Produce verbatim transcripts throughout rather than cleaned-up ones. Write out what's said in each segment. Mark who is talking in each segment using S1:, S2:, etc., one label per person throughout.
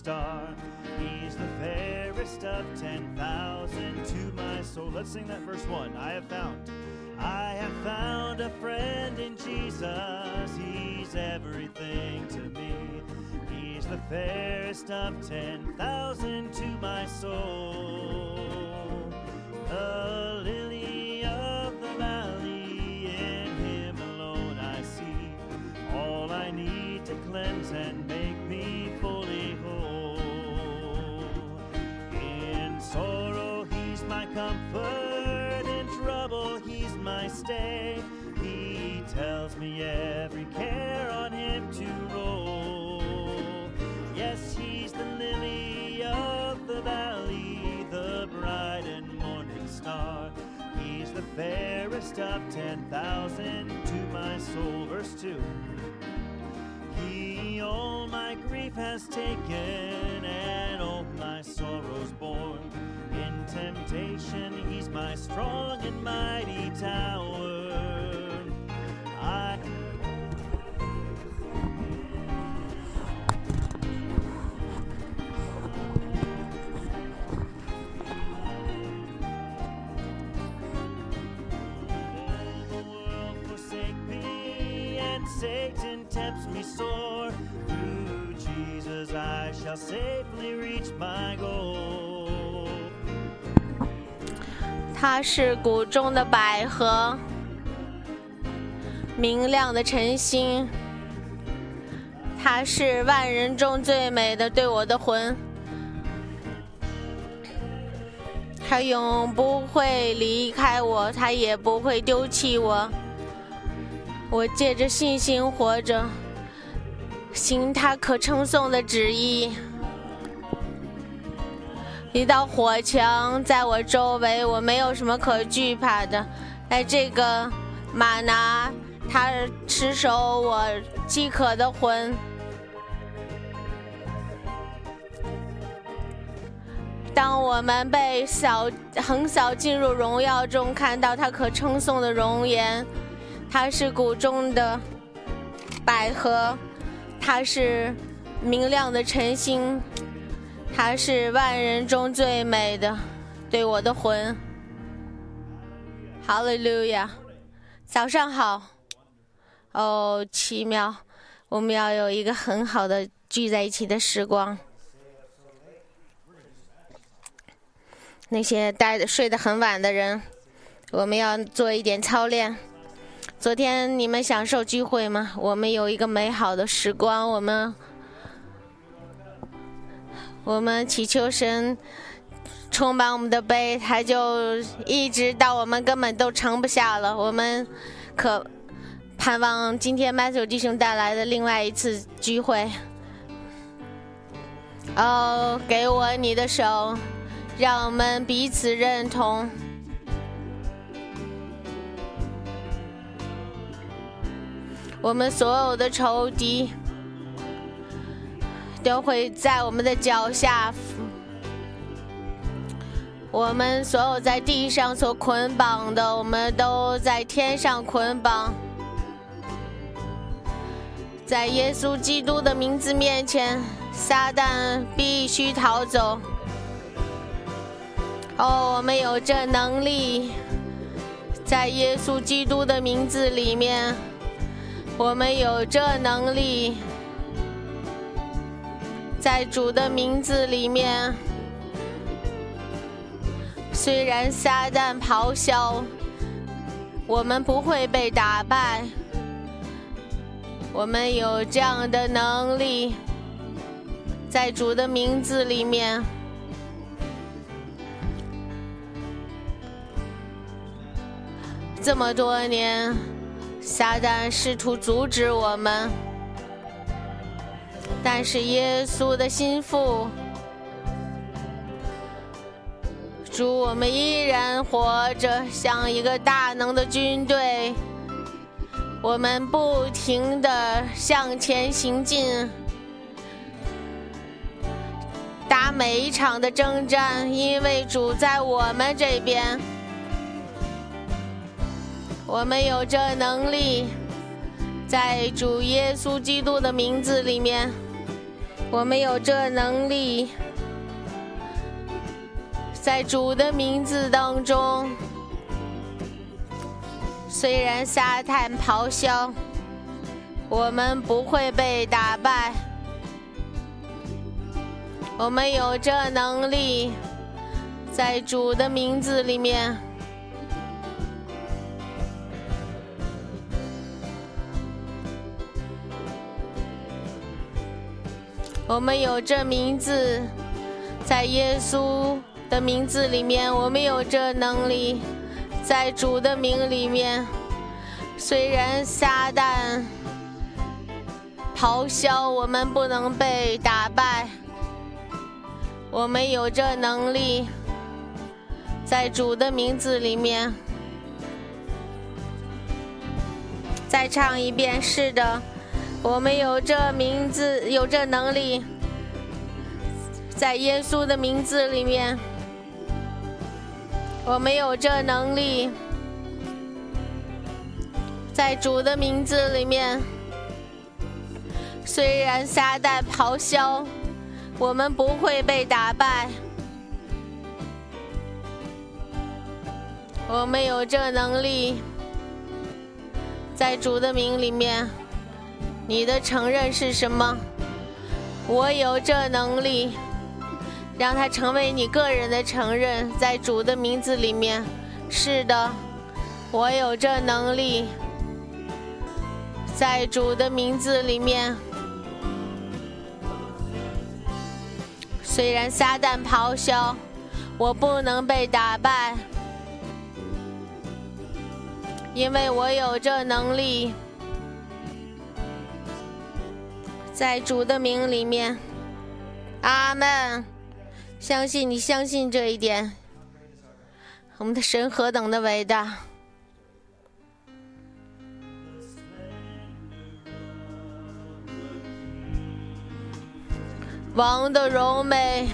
S1: star. He's the fairest of ten thousand to my soul. Let's sing that verse one. I have found, I have found a friend in Jesus. He's everything to me. He's the fairest of ten thousand to my soul. The lily of the valley, in him alone I see all I need to cleanse and make me fully whole. In sorrow he's my comfort, in trouble he's my stay. He tells me every care on him to roll. Yes, he's the lily of the valley, the bright and morning star. He's the fairest of ten thousand to my soul. Verse two. He all my grief has taken and all my sorrows borne. In temptation he's my strong and mighty tower. I Satan tempts me sore. Through Jesus I shall safely reach my goal.
S2: 它是谷中的百合，明亮的晨星。它是万人中最美的，对我的魂。它永不会离开我，它也不会丢弃我。我借着信心活着，行他可称颂的旨意。一道火墙在我周围，我没有什么可惧怕的。在这个玛拿，他持守我饥渴的魂。当我们被扫横扫进入荣耀中，看到他可称颂的容颜。它是谷中的百合，它是明亮的晨星，它是万人中最美的，对我的魂。哈利路亚！早上好。哦，奇妙！我们要有一个很好的聚在一起的时光。那些待的睡得很晚的人，我们要做一点操练。昨天你们享受聚会吗？我们有一个美好的时光，我们我们祈求神充满我们的杯，他就一直到我们根本都盛不下了。我们可盼望今天 Matthew 弟兄带来的另外一次聚会。哦，给我你的手，让我们彼此认同。我们所有的仇敌都会在我们的脚下，我们所有在地上所捆绑的，我们都在天上捆绑。在耶稣基督的名字面前，撒旦必须逃走。哦，我们有这能力，在耶稣基督的名字里面。我们有这能力，在主的名字里面。虽然撒旦咆哮，我们不会被打败。我们有这样的能力，在主的名字里面。这么多年，撒旦试图阻止我们，但是耶稣的心腹主，我们依然活着，像一个大能的军队。我们不停地向前行进，打每一场的征战，因为主在我们这边。我们有这能力，在主耶稣基督的名字里面， 我们有这能力，在主的名字当中，虽然撒旦咆哮，我们不会被打败。我们有这能力，在主的名字里面，我们有这名字，在耶稣的名字里面，我们有这能力，在主的名里面，虽然撒旦咆哮，我们不能被打败。我们有这能力，在主的名字里面。再唱一遍，是的，我们有这名字，有这能力，在耶稣的名字里面，我们有这能力，在主的名字里面。虽然撒旦咆哮，我们不会被打败。我们有这能力，在主的名里面。你的承认是什么？我有这能力，让它成为你个人的承认，在主的名字里面。是的，我有这能力，在主的名字里面。虽然撒旦咆哮，我不能被打败，因为我有这能力，在主的名里面。阿们。相信你相信这一点，我们的神何等的伟大。王的荣美，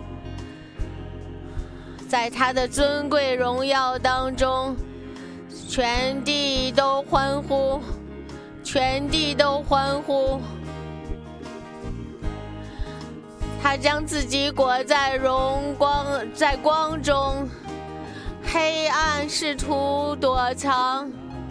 S2: 在他的尊贵荣耀当中，全地都欢呼，全地都欢呼。他将自己裹在荣光，在光中，黑暗试图躲藏。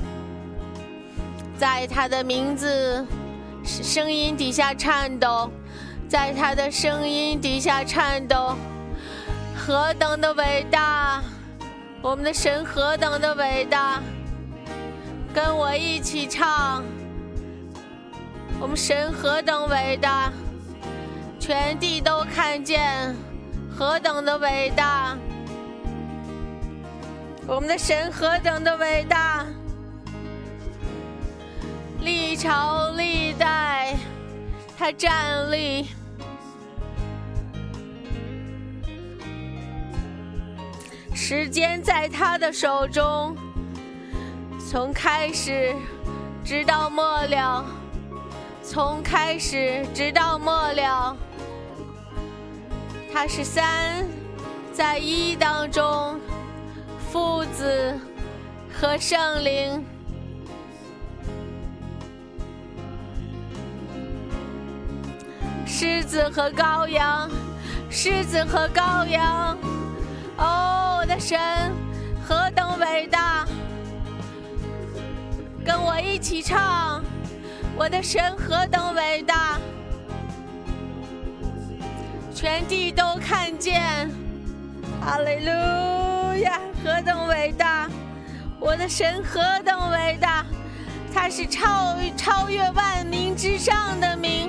S2: 在他的名字声音底下颤抖，在他的声音底下颤抖。何等的伟大，我们的神何等的伟大。跟我一起唱，我们神何等伟大，全地都看见何等的伟大。我们的神何等的伟大，历朝历代他站立，时间在他的手中，从开始直到末了，从开始直到末了。他是三在一当中，父子和圣灵。狮子和羔羊，狮子和羔羊。哦，我的神何等伟大，跟我一起唱，我的神何等伟大，全地都看见。哈利路亚，何等伟大，我的神何等伟大，他是超超越万民之上的名，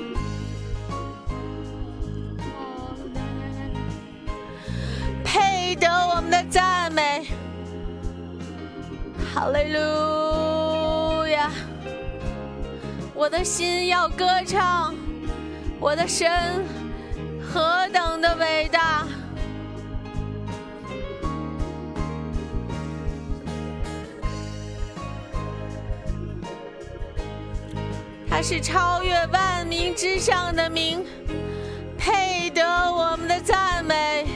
S2: 配得我们的赞美。哈利路亚，我的心要歌唱，我的神何等的伟大。他是超越万民之上的名，配得我们的赞美。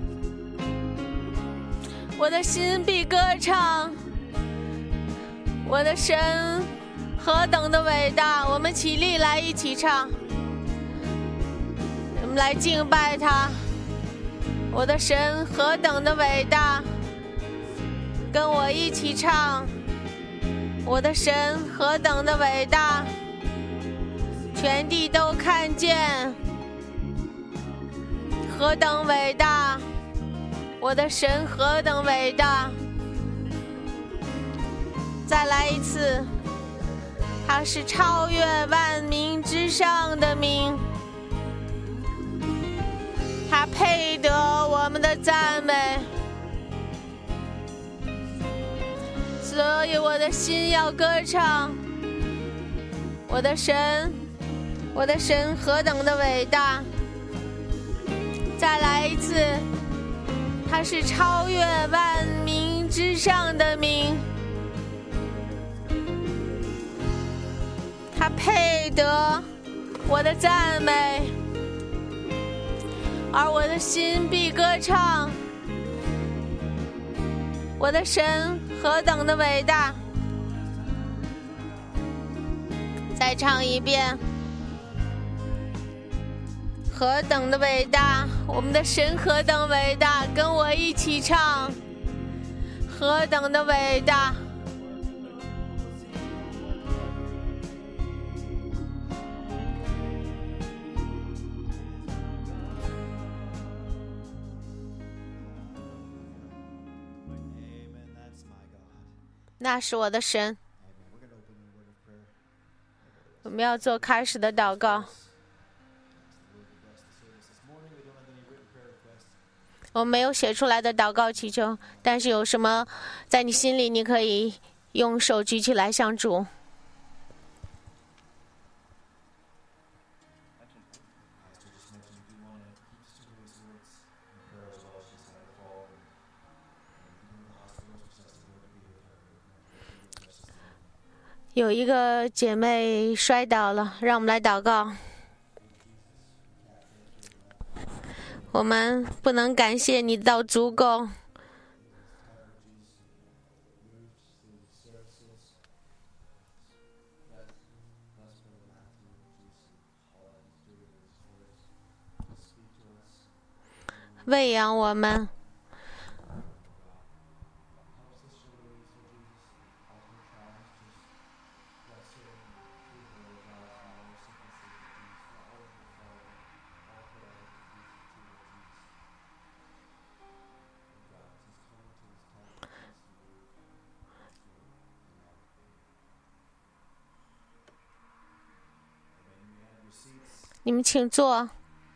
S2: 我的心必歌唱，我的神何等的伟大。我们起立来一起唱。 们来敬拜他。我的神何等的伟大，跟我一起唱。我的神何等的伟大，全地都看见，何等伟大，我的神何等伟大。再来一次，他是超越万民之上的名，他配得我们的赞美。所以我的心要歌唱，我的神，我的神何等的伟大。再来一次，他是超越万民之上的名，他配得我的赞美，而我的心必歌唱。我的神何等的伟大。再唱一遍，何等的伟大，我们的神何等伟大，跟我一起唱，何等的伟大。那是我的神。我们要做开始的祷告。我没有写出来的祷告祈求，但是有什么在你心里，你可以用手举起来向主。有一个姐妹摔倒了，让我们来祷告。我们不能感谢你到足够，喂养我们。你们请坐。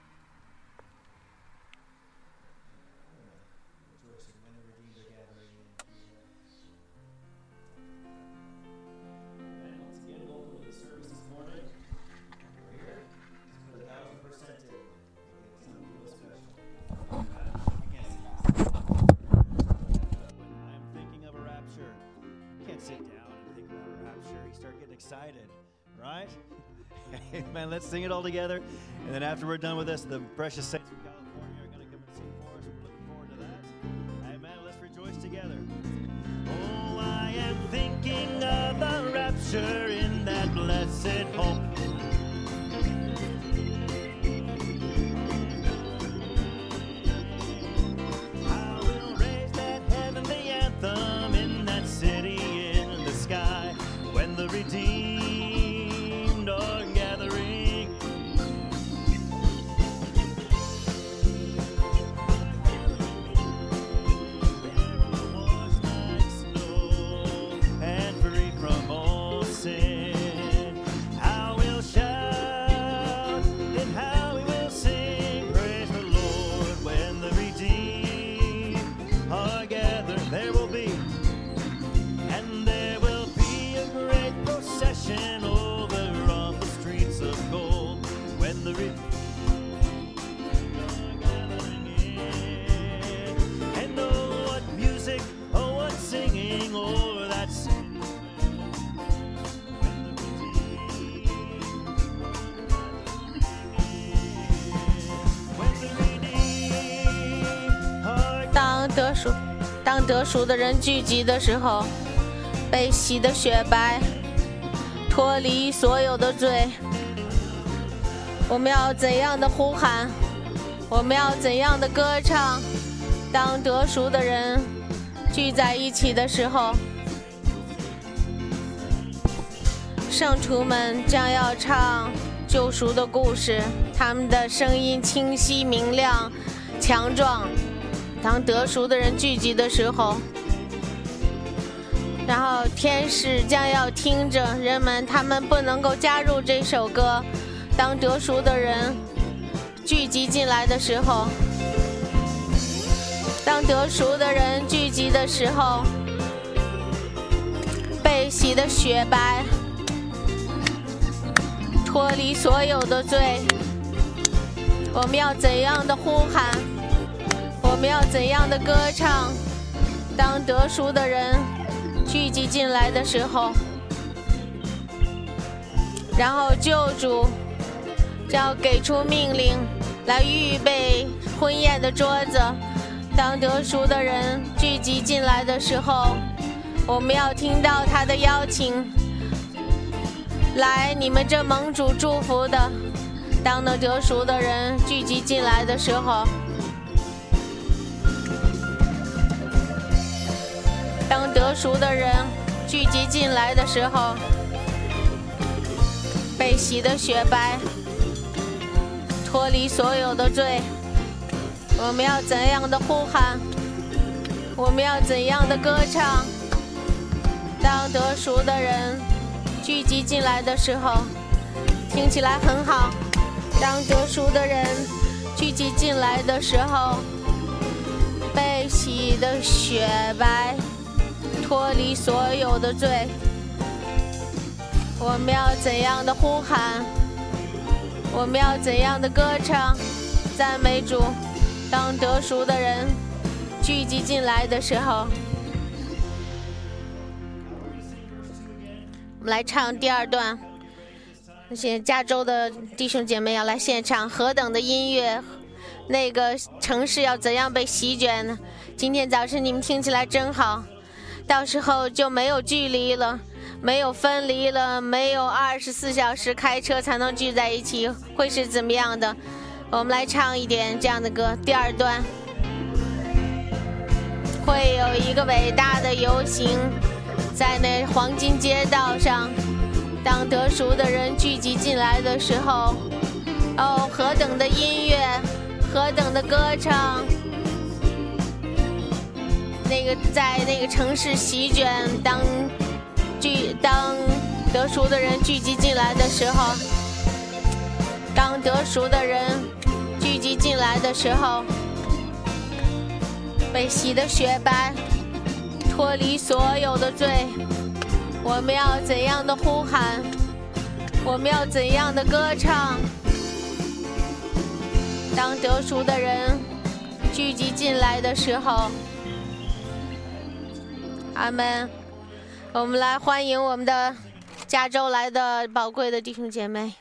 S1: Amen. Let's sing it all together. And then after we're done with this, the precious saints from California are going to come and sing for us. We're looking forward to that. Amen. Let's rejoice together. Oh, I am thinking of the rapture in that blessed hope. I will raise that heavenly anthem in that city in the sky when the redeemed are gathering. Was like snow and free from all sin. I will shout and how we will sing, praise the Lord when the redeemed are gathered. There will be, and there will be a great procession over on the streets of gold when the redeemed are gathering in. And oh, what music, oh, what singing over that city when the redeemed when the redeemed are
S2: 当得赎，当得赎的人聚集的时候，被洗的雪白，脱离所有的罪。我们要怎样的呼喊？ 我们要怎样的歌唱？当得赎的人聚在一起的时候，圣徒们将要唱救赎的故事，他们的声音清晰明亮强壮。当得赎的人聚集的时候，然后天使将要听着人们，他们不能够加入这首歌。当得赎的人聚集进来的时候，当得赎的人聚集的时候，被洗的雪白，脱离所有的罪。我们要怎样的呼喊？我们要怎样的歌唱？当得赎的人聚集进来的时候，然后救主就要给出命令来预备婚宴的桌子。当得赎的人聚集进来的时候，我们要听到他的邀请，来，你们这蒙主祝福的。当那得赎的人聚集进来的时候，当得赎的人聚集进来的时候，被洗的雪白，脱离所有的罪。我们要怎样的呼喊？我们要怎样的歌唱？当得赎的人聚集进来的时候，听起来很好。当得赎的人聚集进来的时候，被洗的雪白，脱离所有的罪。我们要怎样的呼喊？我们要怎样的歌唱？赞美主！当得赎的人聚集进来的时候，我们来唱第二段。那些加州的弟兄姐妹要来献唱，何等的音乐！那个城市要怎样被席卷呢？今天早晨你们听起来真好，到时候就没有距离了，没有分离了，没有二十四小时开车才能聚在一起，会是怎么样的？我们来唱一点这样的歌。第二段会有一个伟大的游行，在那黄金街道上，当得赎的人聚集进来的时候，哦，何等的音乐，何等的歌唱！那个在那个城市席卷，当聚当得赎的人聚集进来的时候，当得赎的人聚集进来的时候，被洗的雪白，脱离所有的罪。我们要怎样的呼喊？我们要怎样的歌唱？当得赎的人聚集进来的时候，阿们。我们来欢迎我们的加州来的宝贵的弟兄姐妹。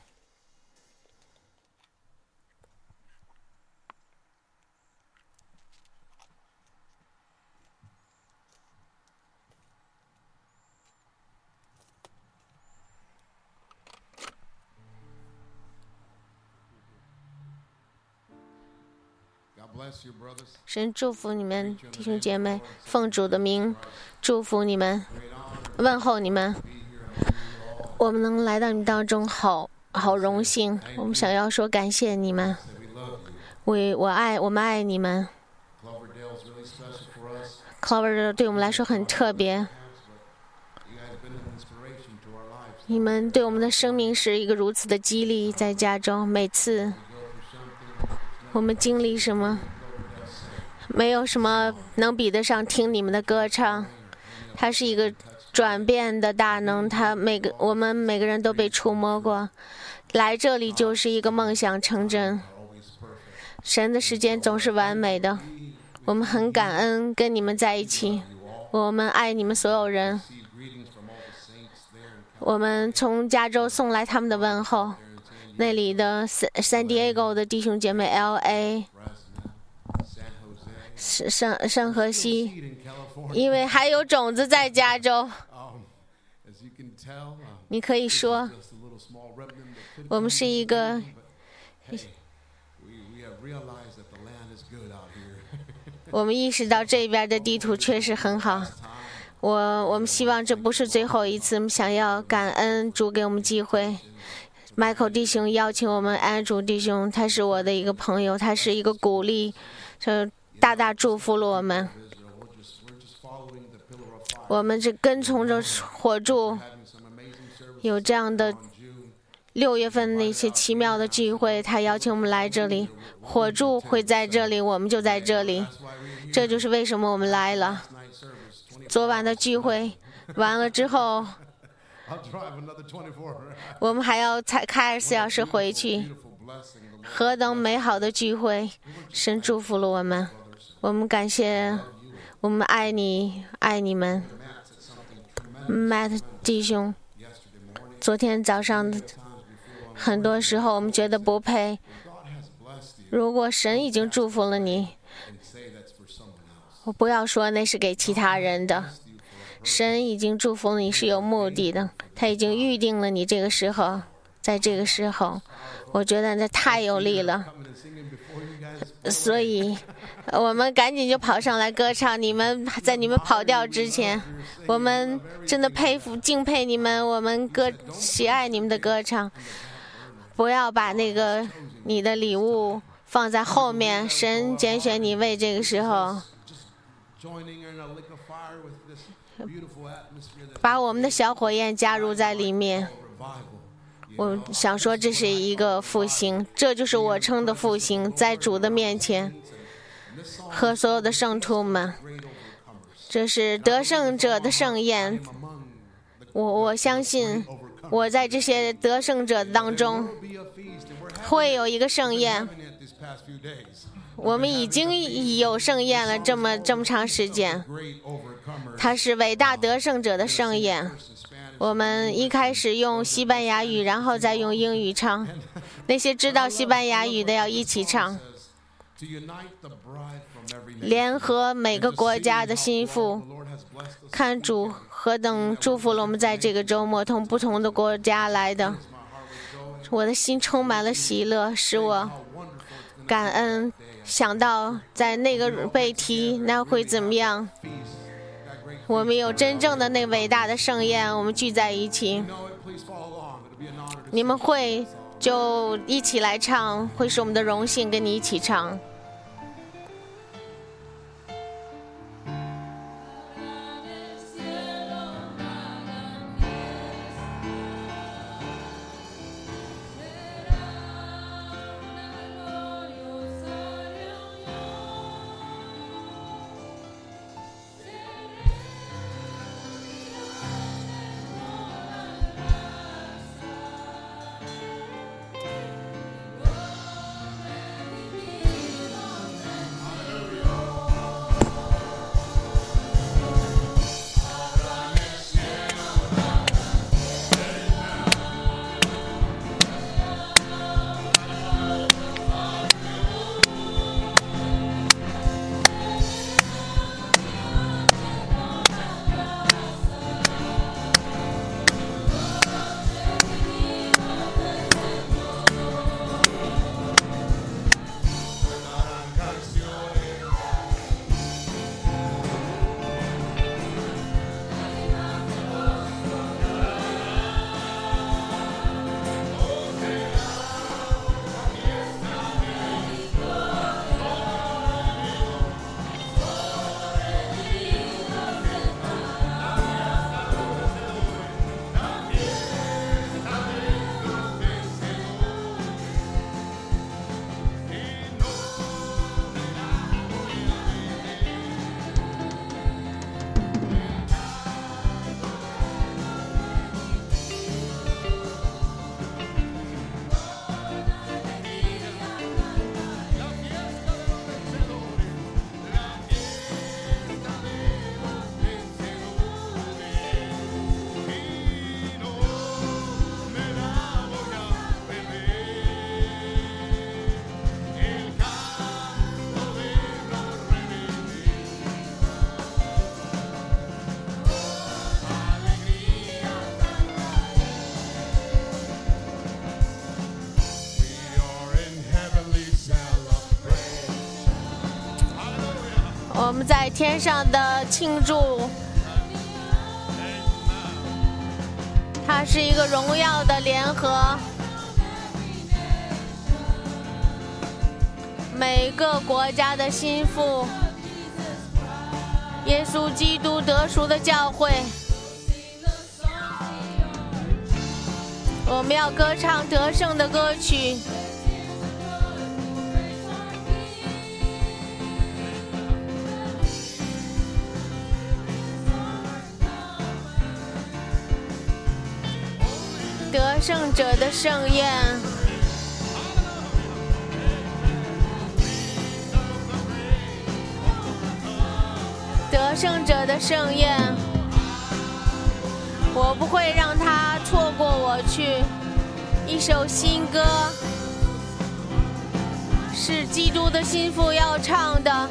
S2: 神祝福你们弟兄姐妹，奉主的名祝福你们，问候你们。我们能来到你们当中，好好荣幸。我们想要说感谢你们，我我爱我们爱你们。Cloverdale 对我们来说很特别，你们对我们的生命是一个如此的激励。在加州，每次我们经历什么，没有什么能比得上听你们的歌唱。它是一个转变的大能，它每个我们每个人都被触摸过。来这里就是一个梦想成真。神的时间总是完美的，我们很感恩跟你们在一起，我们爱你们所有人。我们从加州送来他们的问候，那里的 San Diego 的弟兄姐妹 L A 圣圣荷西，因为还有种子在加州。你可以说我们是一个我们意识到这边的地图确实很好。我我们希望这不是最后一次，我们想要感恩主给我们机会。迈克弟兄邀请我们安主弟兄，他是我的一个朋友，他是一个鼓励，就大大祝福了我们。我们这跟从着火柱，有这样的六月份那些奇妙的聚会，他邀请我们来这里，火柱会在这里，我们就在这里，这就是为什么我们来了。昨晚的聚会完了之后，我们还要才开二十四小时回去，何等美好的聚会！神祝福了我们，我们感谢，我们爱你，爱你们。Matt 弟兄，昨天早上很多时候我们觉得不配，如果神已经祝福了你，我不要说那是给其他人的，神已经祝福你是有目的的，他已经预定了你这个时候，在这个时候，我觉得那太有力了，所以我们赶紧就跑上来歌唱。你们在你们跑调之前，我们真的佩服敬佩你们，我们歌喜爱你们的歌唱。不要把那个你的礼物放在后面，神拣选你为这个时候，把我们的小火焰加入在里面。我想说这是一个复兴，这就是我称的复兴，在主的面前和所有的圣徒们，这是得胜者的盛宴。我我相信我在这些得胜者当中会有一个盛宴，我们已经有盛宴了这么这么长时间，它是伟大得胜者的盛宴。我们一开始用西班牙语，然后再用英语唱，那些知道西班牙语的要一起唱，联合每个国家的心腹，看主何等祝福了我们在这个周末从不同的国家来的，我的心充满了喜乐，使我感恩，想到在那个被提那会怎么样，我们有真正的那伟大的盛宴，我们聚在一起，你们会就一起来唱，会是我们的荣幸跟你一起唱。 我们在天上的庆祝，它是一个荣耀的联合，每个国家的心腹，耶稣基督得赎的教会，我们要歌唱得胜的歌曲。得胜者的盛宴，得胜者的盛宴，我不会让他错过我去。一首新歌，是基督的心腹要唱的，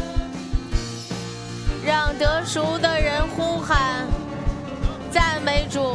S2: 让得赎的人呼喊赞美主。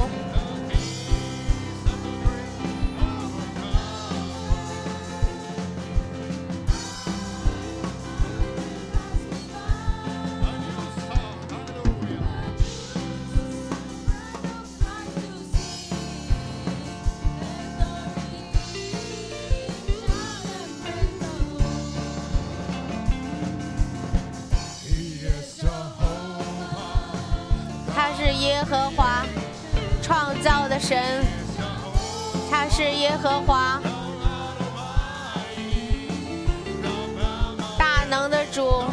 S2: 耶和华创造的神，他是耶和华大能的主。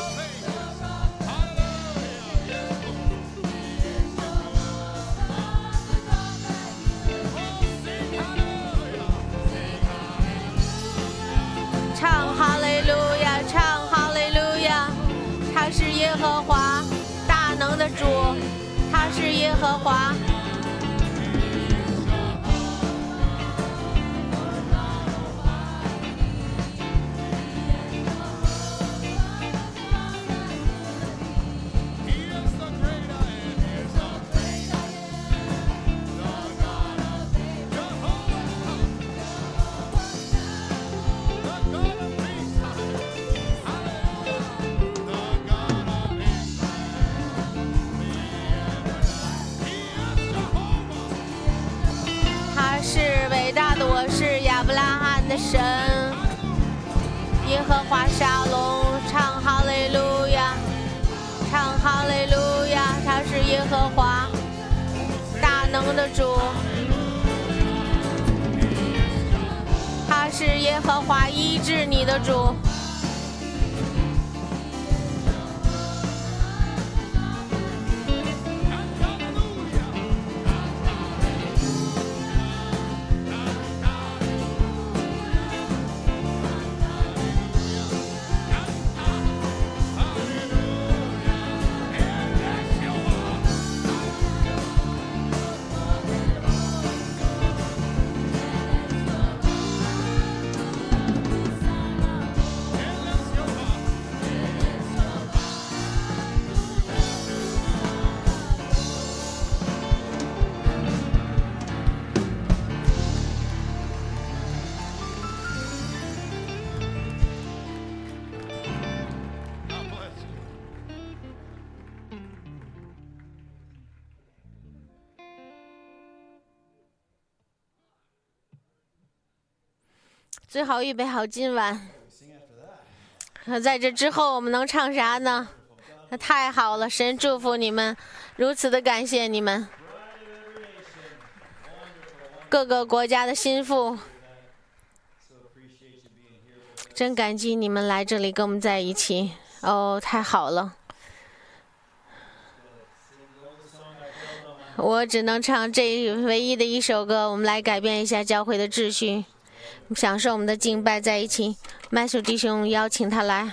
S2: 唱哈利路亚，唱哈利路亚，他是耶和华大能的主。他是耶和华，我是亚伯拉罕的神，耶和华沙龙，唱哈利路亚，唱哈利路亚，他是耶和华大能的主，他是耶和华医治你的主。最好预备好今晚。在这之后我们能唱啥呢？那太好了，神祝福你们，如此的感谢你们，各个国家的心腹，真感激你们来这里跟我们在一起。哦，太好了。我只能唱这唯一的一首歌，我们来改变一下教会的秩序，享受我们的敬拜在一起。麦叔弟兄邀请他来，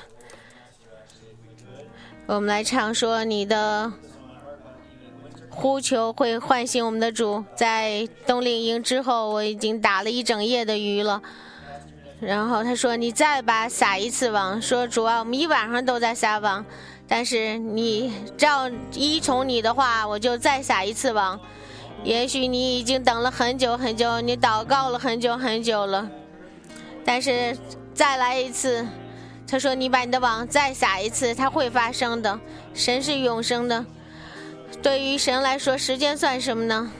S2: 我们来唱说你的呼求会唤醒我们的主。在冬令营之后，我已经打了一整夜的鱼了，然后他说你再把撒一次网，说主啊，我们一晚上都在撒网，但是你照依从你的话，我就再撒一次网。也许你已经等了很久很久，你祷告了很久很久了，但是再来一次， 他说你把你的网再撒一次，它会发生的。神是永生的，对于神来说时间算什么呢？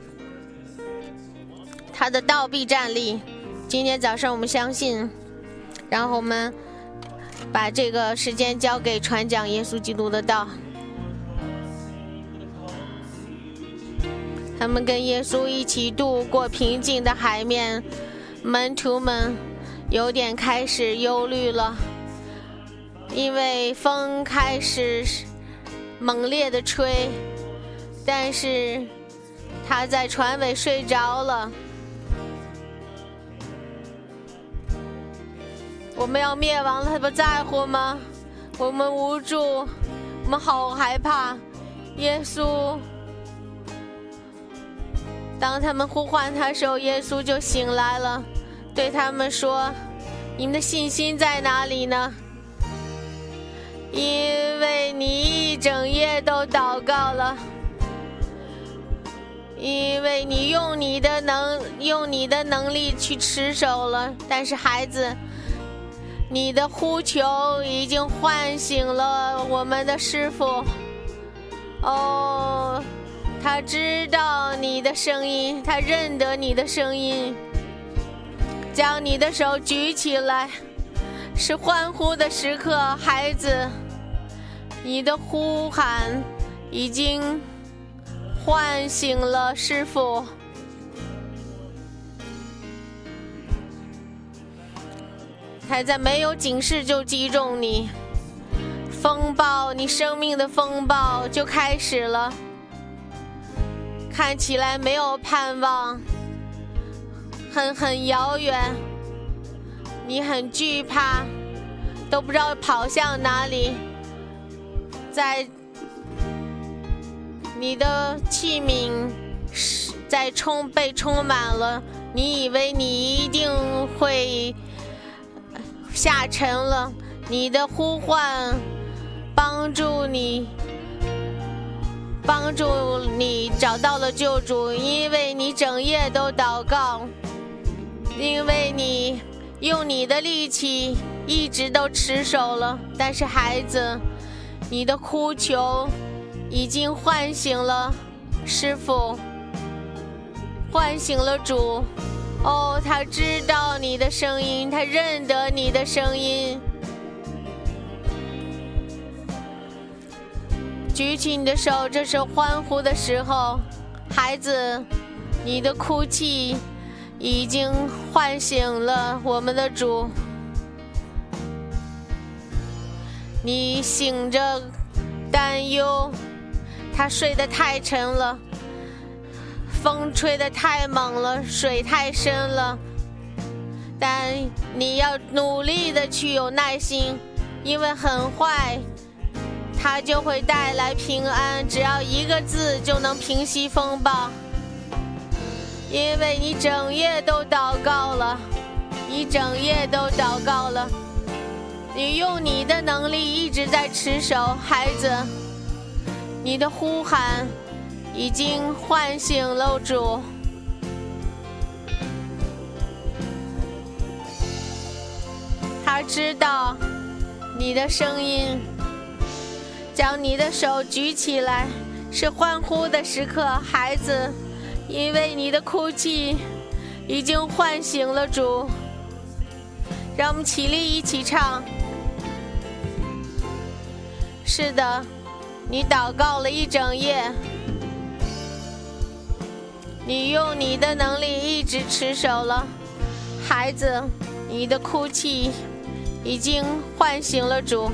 S2: 他的道必站立。今天早上我们相信，然后我们把这个时间交给传讲耶稣基督的道。他们跟耶稣一起渡过平静的海面，门徒们有点开始忧虑了，因为风开始猛烈的吹，但是他在船尾睡着了。我们要灭亡了，他不在乎吗？我们无助，我们好害怕。耶稣，当他们呼唤他的时候，耶稣就醒来了，对他们说：你们的信心在哪里呢？因为你一整夜都祷告了，因为你用你的能用你的能力去持守了。但是孩子，你的呼求已经唤醒了我们的师父。哦，他知道你的声音，他认得你的声音。将你的手举起来，是欢呼的时刻，孩子，你的呼喊已经唤醒了师父。他在没有警示就击中你，风暴，你生命的风暴就开始了。看起来没有盼望，很很遥远，你很惧怕，都不知道跑向哪里。在你的器皿在充被充满了，你以为你一定会下沉了，你的呼唤帮助你帮助你找到了救主，因为你整夜都祷告，因为你用你的力气一直都持守了。但是孩子，你的哭求已经唤醒了师父，唤醒了主。哦，他知道你的声音，他认得你的声音。举起你的手，这是欢呼的时候。孩子，你的哭泣已经唤醒了我们的主。你醒着担忧，他睡得太沉了，风吹得太猛了，水太深了。但你要努力的去有耐心，因为很坏它就会带来平安，只要一个字就能平息风暴。因为你整夜都祷告了，你整夜都祷告了，你用你的能力一直在持守。孩子，你的呼喊已经唤醒了主。他知道你的声音，将你的手举起来，是欢呼的时刻，孩子，因为你的哭泣已经唤醒了主。让我们起立一起唱。是的，你祷告了一整夜，你用你的能力一直持守了。孩子，你的哭泣已经唤醒了主。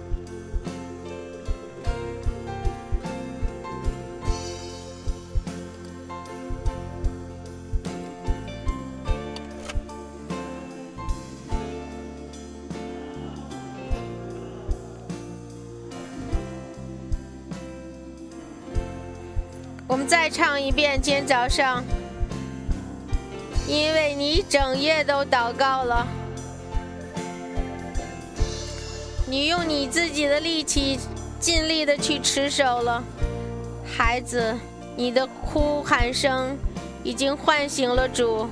S2: 我们再唱一遍，今天早上，因为你整夜都祷告了，你用你自己的力气尽力的去持守了。孩子，你的哭喊声已经唤醒了主。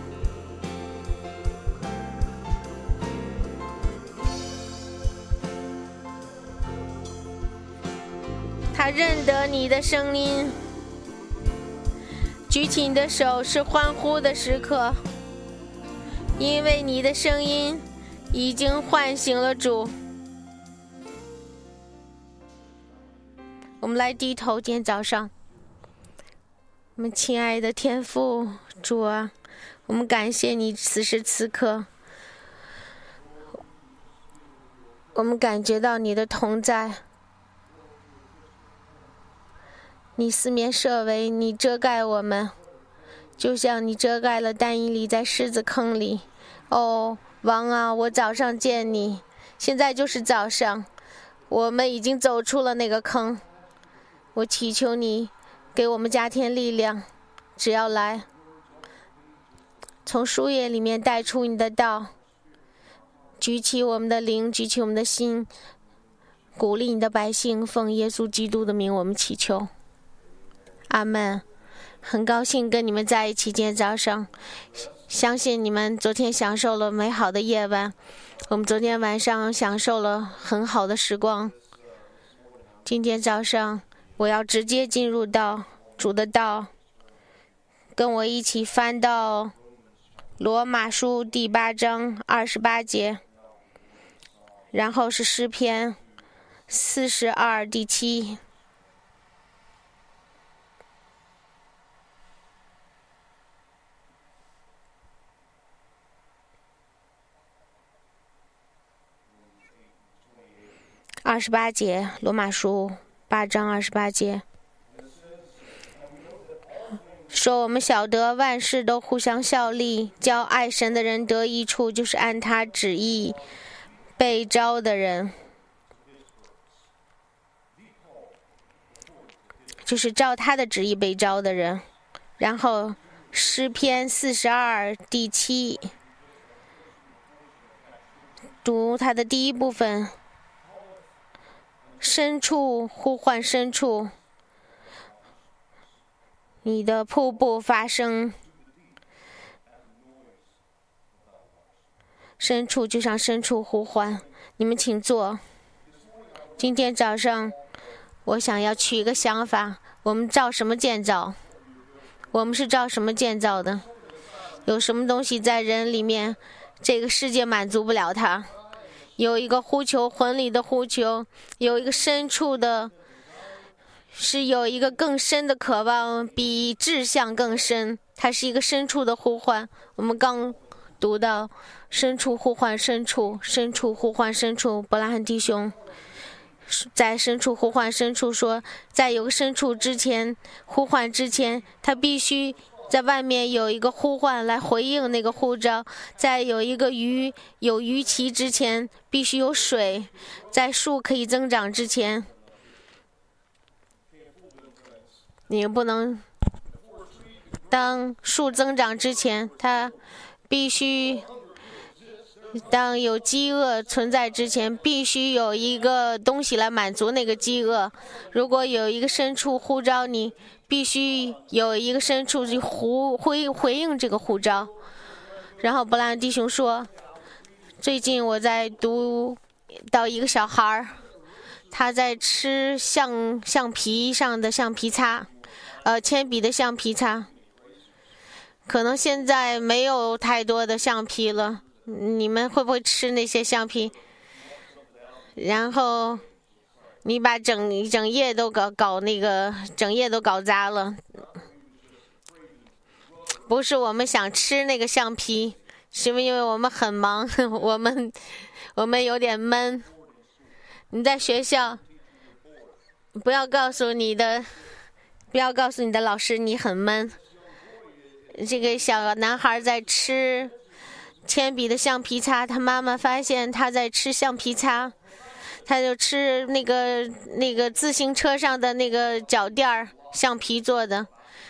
S2: 他认得你的声音。举起你的手是欢呼的时刻，因为你的声音已经唤醒了主。我们来低头，今天早上，我们亲爱的天父主啊，我们感谢你此时此刻，我们感觉到你的同在，你四面设围，你遮盖我们，就像你遮盖了但以理在狮子坑里。哦，王啊，我早上见你，现在就是早上，我们已经走出了那个坑。我祈求你给我们加添力量，只要来，从书页里面带出你的道，举起我们的灵，举起我们的心，鼓励你的百姓，奉耶稣基督的名我们祈求，阿们。很高兴跟你们在一起，今天早上相信你们昨天享受了美好的夜晚，我们昨天晚上享受了很好的时光。今天早上我要直接进入到主的道，跟我一起翻到罗马书第八章二十八节，然后是诗篇四十二第七。二十八节，罗马书八章二十八节，说我们晓得万事都互相效力，叫爱神的人得益处，就是按他旨意被招的人，就是照他的旨意被招的人。然后诗篇四十二第七，读它的第一部分，深处呼唤深处，你的瀑布发声，深处就像深处呼唤。你们请坐。今天早上我想要取一个想法，我们照什么建造？我们是照什么建造的？有什么东西在人里面，这个世界满足不了它？有一个呼求，魂里的呼求，有一个深处的，是有一个更深的渴望，比志向更深，它是一个深处的呼唤。我们刚读到深处呼唤深处，深处呼唤深处，伯拉罕弟兄在深处呼唤深处说，在有个深处之前，呼唤之前，他必须在外面有一个呼唤来回应那个呼召，在有一个鱼有鱼鳍之前，必须有水，在树可以增长之前，你不能当树增长之前，它必须当有饥饿存在之前，必须有一个东西来满足那个饥饿。如果有一个深处呼召你，必须有一个深处去呼回回应这个呼召。然后伯兰弟兄说，最近我在读到一个小孩儿，他在吃橡橡皮上的橡皮擦，呃，铅笔的橡皮擦。可能现在没有太多的橡皮了，你们会不会吃那些橡皮？然后你把整整页都搞搞那个，整页都搞砸了。不是我们想吃那个橡皮，是因为我们很忙，我们我们有点闷。你在学校，不要告诉你的，不要告诉你的老师你很闷。这个小男孩在吃铅笔的橡皮擦，他妈妈发现他在吃橡皮擦，他就吃那个那个自行车上的那个脚垫儿，橡皮做的。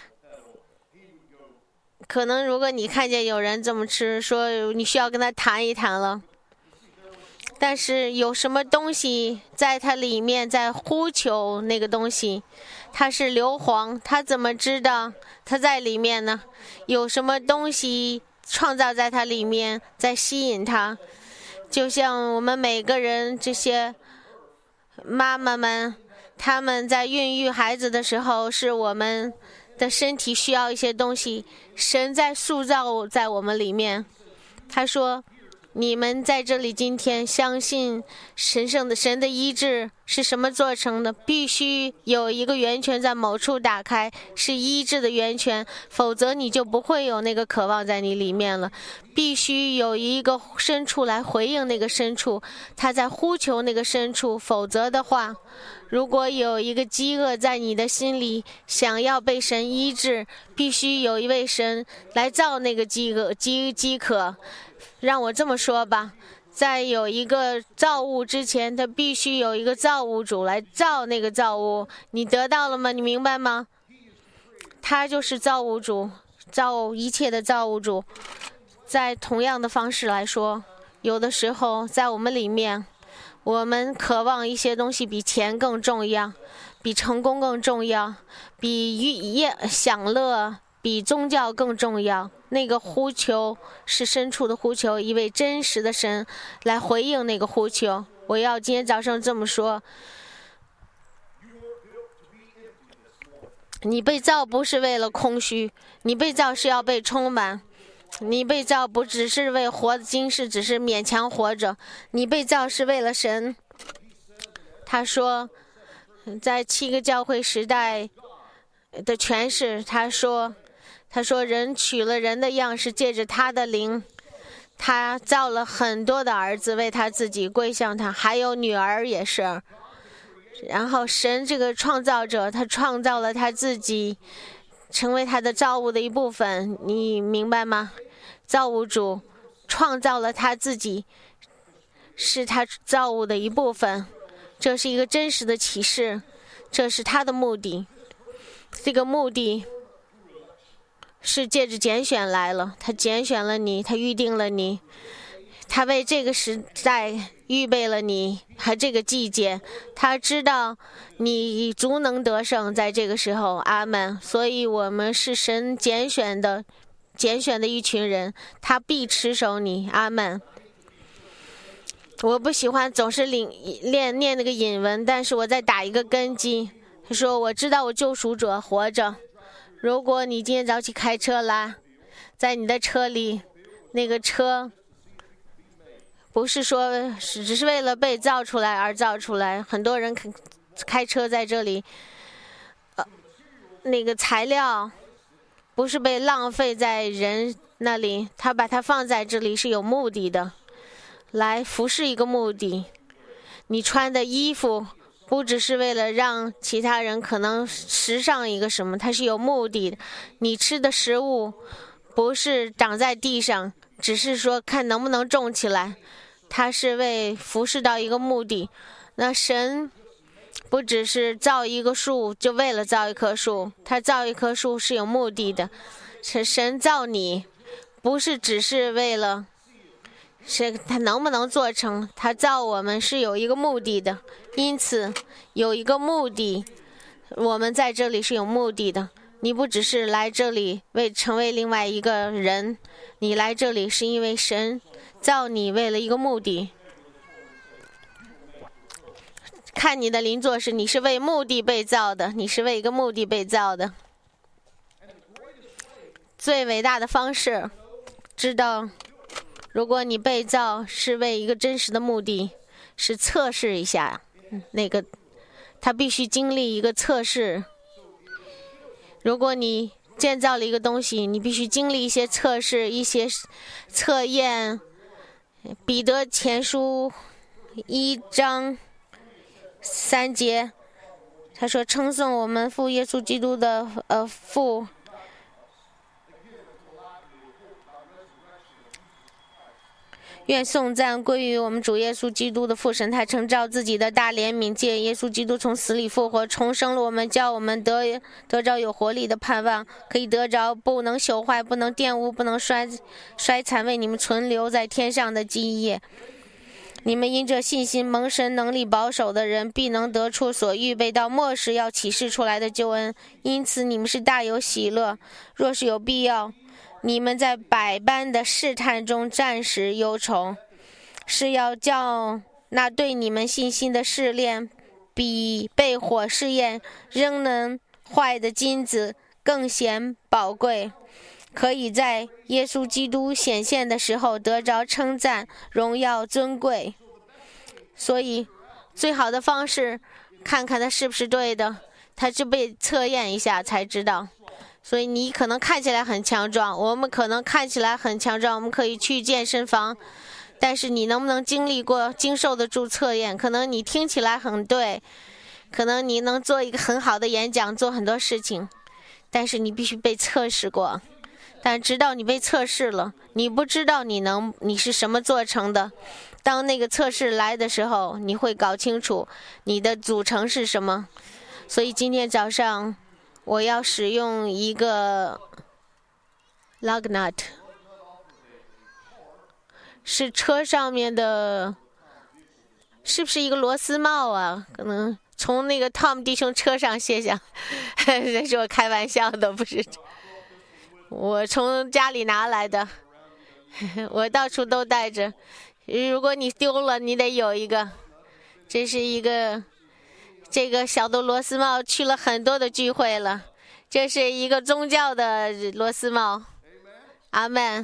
S2: 可能如果你看见有人这么吃，说你需要跟他谈一谈了。但是有什么东西在它里面在呼求那个东西，它是硫磺，他怎么知道它在里面呢？有什么东西创造在它里面，在吸引它？就像我们每个人这些妈妈们， 他们在孕育孩子的时候，是我们的身体需要一些东西，神在塑造在我们里面。他说，你们在这里今天相信神圣的神的医治是什么做成的？必须有一个源泉在某处打开，是医治的源泉，否则你就不会有那个渴望在你里面了。必须有一个深处来回应那个深处，他在呼求那个深处，否则的话，如果有一个饥饿在你的心里，想要被神医治，必须有一位神来造那个饥饿、饥饥渴。让我这么说吧，在有一个造物之前，他必须有一个造物主来造那个造物。你得到了吗？你明白吗？他就是造物主，造一切的造物主。在同样的方式来说，有的时候在我们里面，我们渴望一些东西比钱更重要，比成功更重要，比愉享乐比宗教更重要。那个呼求是深处的呼求，一位真实的神来回应那个呼求。我要今天早上这么说，你被造不是为了空虚，你被造是要被充满。你被造不只是为活今世，只是勉强活着，你被造是为了神。他说，在七个教会时代的诠释，他说他说人取了人的样式，借着他的灵，他造了很多的儿子为他自己归向他，还有女儿也是。然后神这个创造者，他创造了他自己，成为他的造物的一部分，你明白吗？造物主创造了他自己，是他造物的一部分，这是一个真实的启示，这是他的目的。这个目的是借着拣选来了，他拣选了你，他预定了你，他为这个时代预备了你和这个季节，他知道你足能得胜在这个时候。阿们。所以我们是神拣选的拣选的一群人，他必持守你。阿们。我不喜欢总是领练念那个引文，但是我在打一个根基。他说，我知道我救赎者活着。如果你今天早起开车来，在你的车里，那个车不是说只是为了被造出来而造出来，很多人开车在这里，呃，那个材料不是被浪费在人那里，他把它放在这里是有目的的，来服侍一个目的。你穿的衣服不只是为了让其他人可能时尚一个什么，它是有目的的。你吃的食物不是长在地上，只是说看能不能种起来，它是为服侍到一个目的。那神不只是造一个树就为了造一棵树，他造一棵树是有目的的。神造你不是只是为了是他能不能做成，他造我们是有一个目的的。因此有一个目的，我们在这里是有目的的。你不只是来这里为成为另外一个人，你来这里是因为神造你为了一个目的。看你的邻座时，你是为目的被造的，你是为一个目的被造的。最伟大的方式，知道如果你被造是为一个真实的目的，是测试一下那个，他必须经历一个测试。如果你建造了一个东西，你必须经历一些测试，一些测验。彼得前书一章三节，他说：“称颂我们父耶稣基督的呃父。”愿颂赞归于我们主耶稣基督的父神，他承照自己的大怜悯，借耶稣基督从死里复活，重生了我们，叫我们得得着有活力的盼望，可以得着不能朽坏、不能玷污、不能衰衰残，为你们存留在天上的基业。你们因这信心蒙神能力保守的人，必能得出所预备到末世要启示出来的救恩。因此你们是大有喜乐。若是有必要，你们在百般的试探中暂时忧愁，是要叫那对你们信心的试炼比被火试验仍能坏的金子更显宝贵，可以在耶稣基督显现的时候得着称赞、荣耀、尊贵。所以最好的方式看看它是不是对的，它是被测验一下才知道。所以你可能看起来很强壮，我们可能看起来很强壮，我们可以去健身房，但是你能不能经历过经受得住测验？可能你听起来很对，可能你能做一个很好的演讲，做很多事情，但是你必须被测试过。但直到你被测试了，你不知道你能你是什么做成的。当那个测试来的时候，你会搞清楚你的组成是什么。所以今天早上我要使用一个 lug nut， 是车上面的，是不是一个螺丝帽啊？可能从那个 Tom 弟兄车上卸下，这是我开玩笑的，不是。我从家里拿来的，我到处都带着。如果你丢了，你得有一个。这是一个，这个小的螺丝帽去了很多的聚会了。这是一个宗教的螺丝帽。阿们。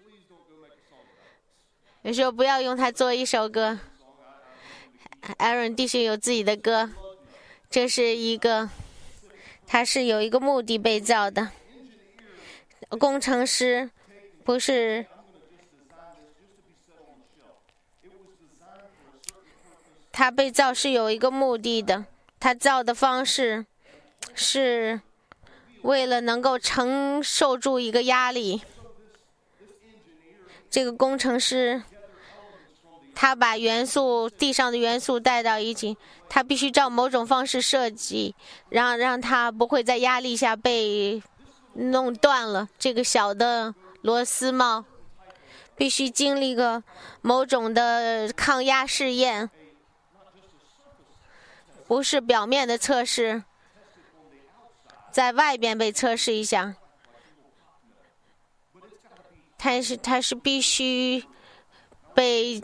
S2: 你说不要用它做一首歌。Aaron 弟兄有自己的歌。这是一个，它是有一个目的被造的。工程师不是他被造是有一个目的的，他造的方式是为了能够承受住一个压力。这个工程师他把元素地上的元素带到一起，他必须照某种方式设计，让让他不会在压力下被弄断了。这个小的螺丝帽必须经历个某种的抗压试验，不是表面的测试，在外边被测试一下。但是它是必须被，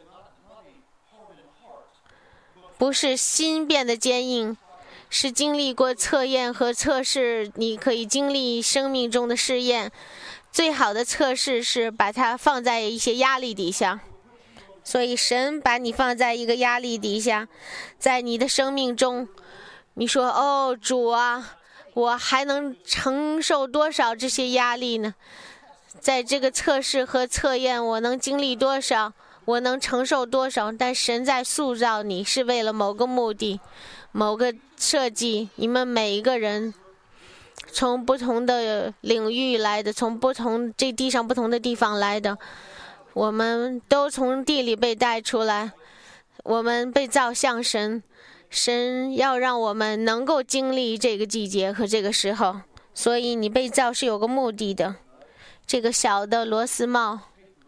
S2: 不是心变得坚硬，是经历过测验和测试，你可以经历生命中的试验。最好的测试是把它放在一些压力底下。所以神把你放在一个压力底下，在你的生命中，你说哦主啊，我还能承受多少这些压力呢？在这个测试和测验，我能经历多少，我能承受多少？但神在塑造你是为了某个目的，某个设计。你们每一个人从不同的领域来的，从不同这地上不同的地方来的，我们都从地里被带出来，我们被造像神，神要让我们能够经历这个季节和这个时候。所以你被造是有个目的的。这个小的螺丝帽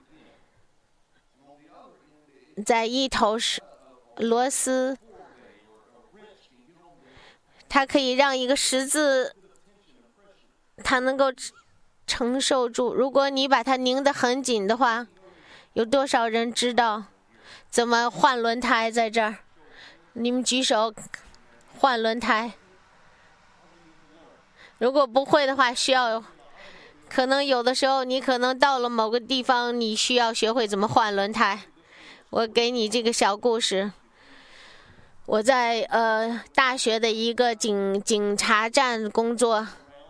S2: 在一头是螺丝，它可以让一个十字它能够承受住。如果你把它拧得很紧的话，有多少人知道怎么换轮胎？在这儿你们举手换轮胎。如果不会的话，需要可能有的时候你可能到了某个地方，你需要学会怎么换轮胎。我给你这个小故事。我在呃大学的一个警警察站工作，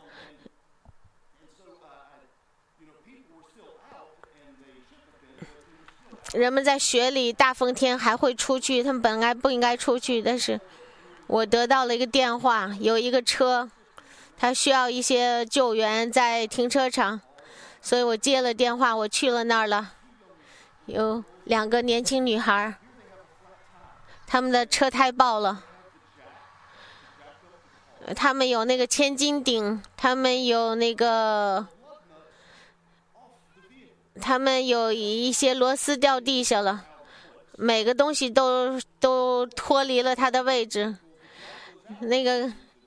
S2: 人们在雪里大风天还会出去，他们本来不应该出去，但是我得到了一个电话，有一个车他需要一些救援在停车场，所以我接了电话，我去了那儿了。有两个年轻女孩，他们的车胎爆了，他们有那个千斤顶，他们有那个他们有一些螺丝掉地下了，每个东西都都脱离了它的位置。那个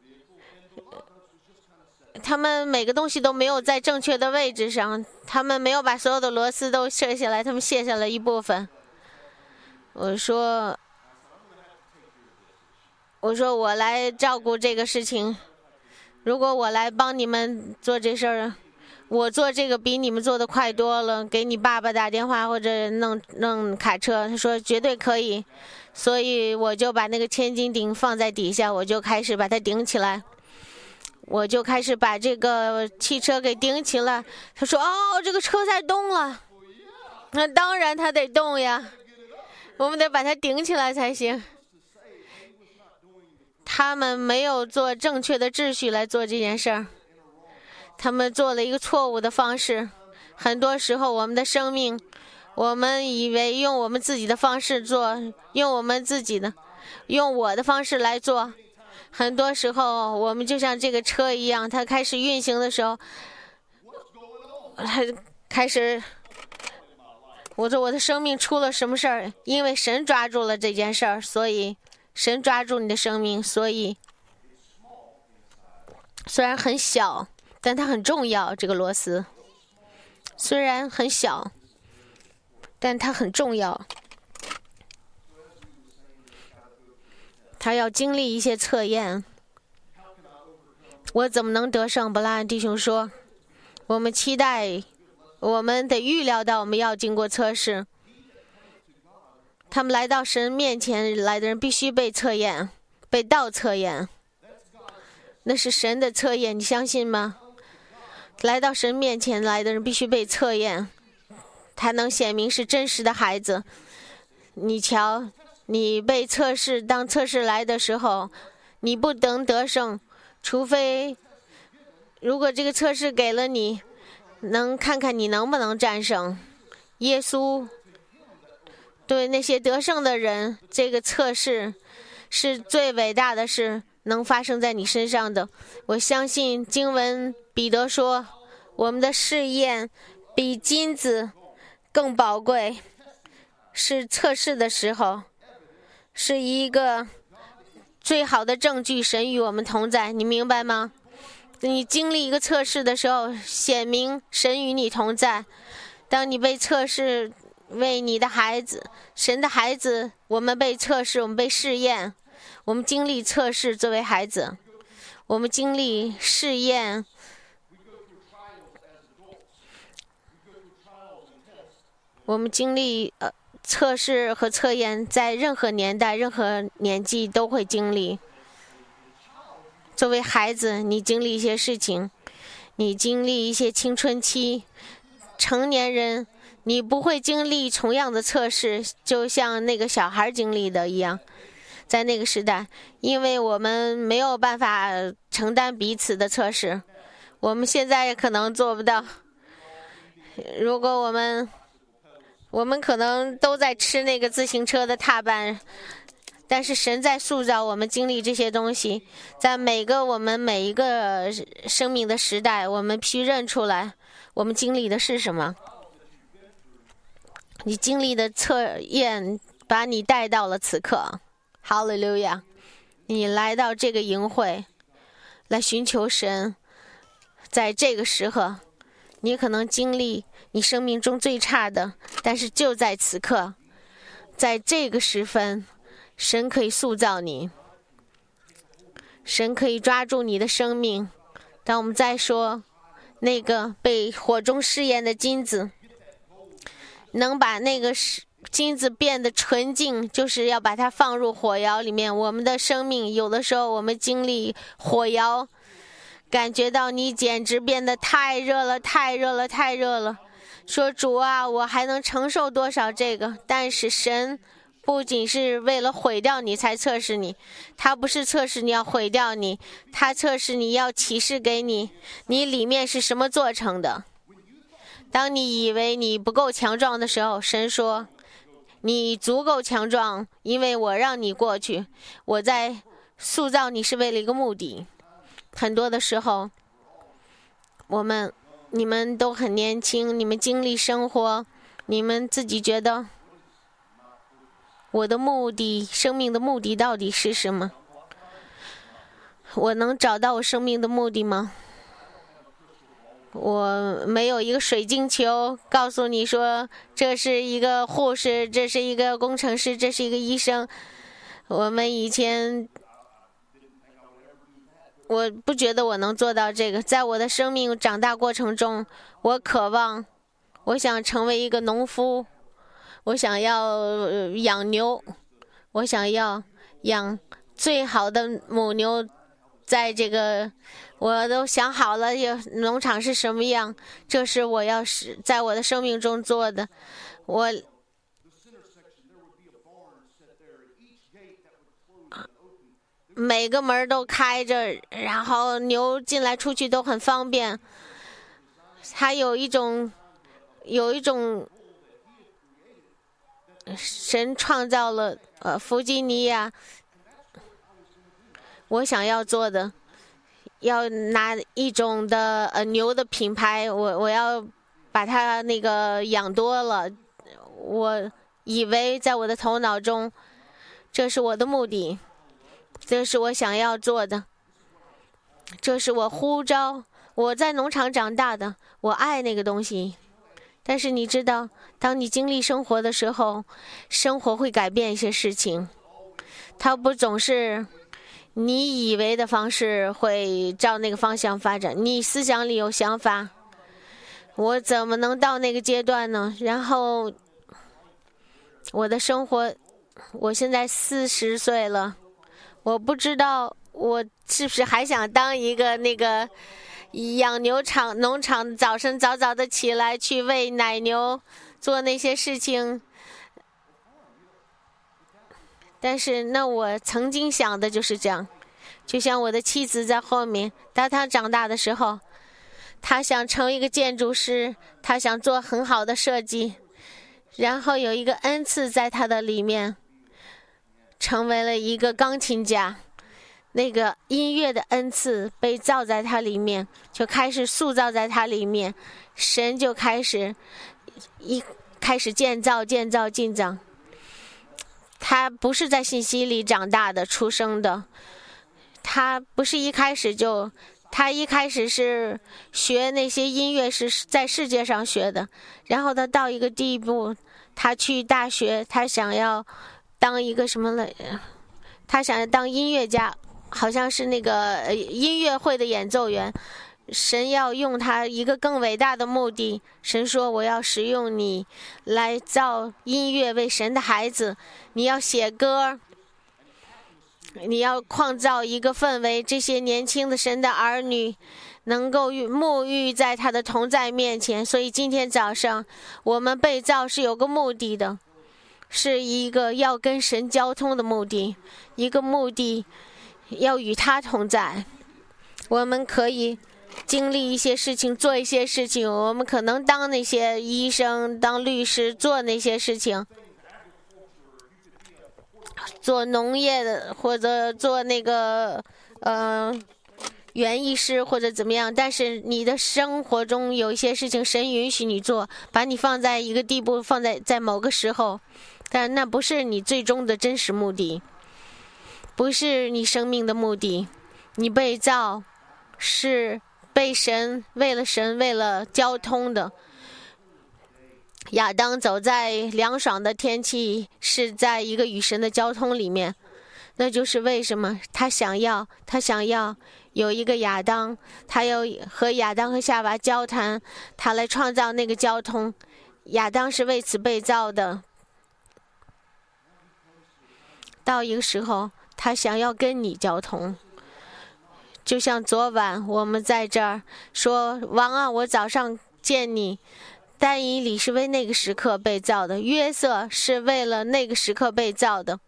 S2: 他们每个东西都没有在正确的位置上，他们没有把所有的螺丝都卸下来，他们卸下了一部分。我说我说我来照顾这个事情，如果我来帮你们做这事儿，我做这个比你们做的快多了。给你爸爸打电话或者弄弄卡车，他说绝对可以。所以我就把那个千斤顶放在底下，我就开始把它顶起来，我就开始把这个汽车给顶起来。他说哦，这个车在动了。那当然它得动呀，我们得把它顶起来才行。他们没有做正确的秩序来做这件事儿，他们做了一个错误的方式。很多时候我们的生命，我们以为用我们自己的方式做，用我们自己的用我的方式来做，很多时候我们就像这个车一样，它开始运行的时候，它开始我说我的生命出了什么事儿？因为神抓住了这件事儿，所以神抓住你的生命，所以虽然很小，但它很重要。这个螺丝虽然很小，但它很重要。他要经历一些测验。我怎么能得胜？布拉恩弟兄说，我们期待，我们得预料到我们要经过测试。他们来到神面前来的人必须被测验，被道测验，那是神的测验，你相信吗？来到神面前来的人必须被测验，他能显明是真实的孩子。你瞧，你被测试，当测试来的时候，你不能得胜，除非如果这个测试给了你，能看看你能不能战胜。耶稣对那些得胜的人，这个测试是最伟大的事能发生在你身上的。我相信经文彼得说，我们的试验比金子更宝贵，是测试的时候，是一个最好的证据，神与我们同在，你明白吗？你经历一个测试的时候，显明神与你同在。当你被测试，为你的孩子，神的孩子，我们被测试，我们被试验，我们经历测试作为孩子，我们经历试验，我们经历呃测试和测验，在任何年代、任何年纪都会经历。作为孩子，你经历一些事情，你经历一些青春期，成年人你不会经历同样的测试，就像那个小孩经历的一样。在那个时代，因为我们没有办法承担彼此的测试，我们现在也可能做不到。如果我们我们可能都在吃那个自行车的踏板，但是神在塑造我们经历这些东西。在每个我们每一个生命的时代，我们必须认出来我们经历的是什么。你经历的测验把你带到了此刻，哈利路亚！你来到这个营会来寻求神，在这个时刻你可能经历你生命中最差的，但是就在此刻，在这个时分，神可以塑造你，神可以抓住你的生命。当我们再说那个被火中试验的金子，能把那个金子变得纯净，就是要把它放入火窑里面。我们的生命有的时候我们经历火窑，感觉到你简直变得太热了太热了太热了，说主啊，我还能承受多少这个？但是神不仅是为了毁掉你才测试你，他不是测试你要毁掉你，他测试你要启示给你你里面是什么做成的。当你以为你不够强壮的时候，神说你足够强壮，因为我让你过去，我在塑造你是为了一个目的。很多的时候我们你们都很年轻，你们经历生活，你们自己觉得我的目的，生命的目的到底是什么？我能找到我生命的目的吗？我没有一个水晶球告诉你说这是一个护士，这是一个工程师，这是一个医生。我们以前我不觉得我能做到这个。在我的生命长大过程中，我渴望，我想成为一个农夫，我想要、呃、养牛，我想要养最好的母牛。在这个我都想好了，有农场是什么样，这是我要是在我的生命中做的。我每个门都开着，然后牛进来出去都很方便。还有一种有一种神创造了呃弗吉尼亚，我想要做的，要拿一种的呃牛的品牌，我我要把它那个养多了。我以为在我的头脑中，这是我的目的，这是我想要做的，这是我呼召。我在农场长大的，我爱那个东西。但是你知道，当你经历生活的时候，生活会改变一些事情，它不总是你以为的方式会照那个方向发展。你思想里有想法，我怎么能到那个阶段呢？然后我的生活，我现在四十岁了，我不知道我是不是还想当一个那个养牛场农场，早晨早早的起来去喂奶牛，做那些事情。但是那我曾经想的就是这样，就像我的妻子在后面，当她长大的时候，她想成为一个建筑师，她想做很好的设计，然后有一个恩赐在她的里面，成为了一个钢琴家。那个音乐的恩赐被造在他里面，就开始塑造在他里面，神就开始一开始建造建造建造。他不是在信息里长大的出生的，他不是一开始就，他一开始是学那些音乐是在世界上学的，然后他到一个地步，他去大学，他想要当一个什么了，他想要当音乐家，好像是那个音乐会的演奏员。神要用他一个更伟大的目的，神说我要使用你来造音乐，为神的孩子，你要写歌，你要创造一个氛围，这些年轻的神的儿女能够沐浴在他的同在面前。所以今天早上我们被造是有个目的的，是一个要跟神交通的目的，一个目的要与他同在。我们可以经历一些事情，做一些事情，我们可能当那些医生，当律师，做那些事情，做农业的，或者做那个呃园艺师，或者怎么样。但是你的生活中有一些事情神允许你做，把你放在一个地步，放在在某个时候，但那不是你最终的真实目的，不是你生命的目的。你被造是被神，为了神，为了交通的。亚当走在凉爽的天气，是在一个与神的交通里面，那就是为什么他想要他想要有一个亚当，他要和亚当和夏娃交谈，他来创造那个交通。亚当是为此被造的，到一个时候他想要跟你交通。就像昨晚我们在这儿说，王啊，我早上见你。但以理是为那个时刻被造的，约瑟是为了那个时刻被造的。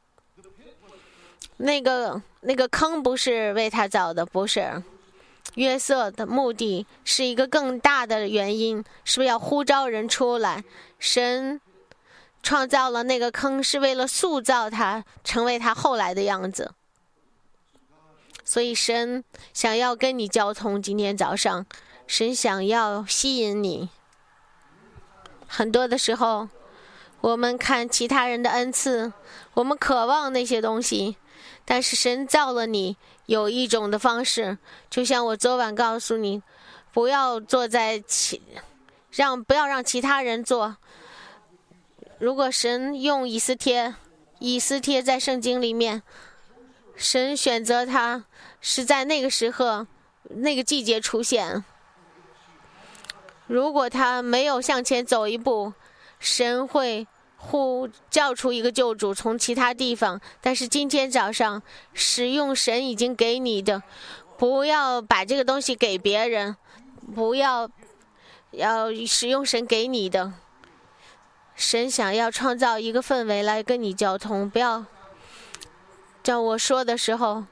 S2: 那个那个坑不是为他造的，不是。约瑟的目的是一个更大的原因，是不是要呼召人出来？神创造了那个坑，是为了塑造他，成为他后来的样子。所以神想要跟你交通，今天早上神想要吸引你。很多的时候我们看其他人的恩赐，我们渴望那些东西，但是神造了你有一种的方式，就像我昨晚告诉你，不要坐在其让不要让其他人做。如果神用以斯帖，以斯帖在圣经里面神选择他是在那个时刻、那个季节出现。如果他没有向前走一步，神会呼叫出一个救主从其他地方。但是今天早上，使用神已经给你的，不要把这个东西给别人，不要要使用神给你的。神想要创造一个氛围来跟你交通，不要照我说的时候，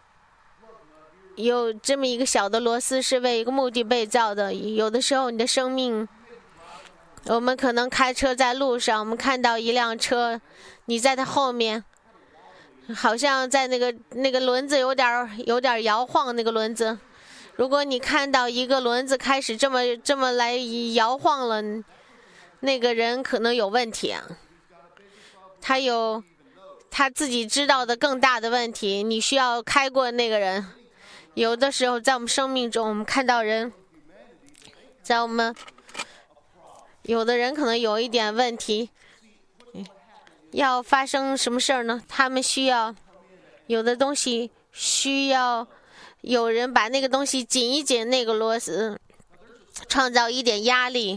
S2: 有这么一个小的螺丝是为一个目的被造的。有的时候你的生命，我们可能开车在路上，我们看到一辆车，你在它后面，好像在那个那个轮子有点有点摇晃，那个轮子。如果你看到一个轮子开始这么这么来摇晃了，那个人可能有问题啊，他有他自己知道的更大的问题，你需要开过那个人。有的时候在我们生命中，我们看到人，在我们有的人可能有一点问题，要发生什么事儿呢？他们需要有的东西需要有人把那个东西紧一紧那个螺丝，创造一点压力。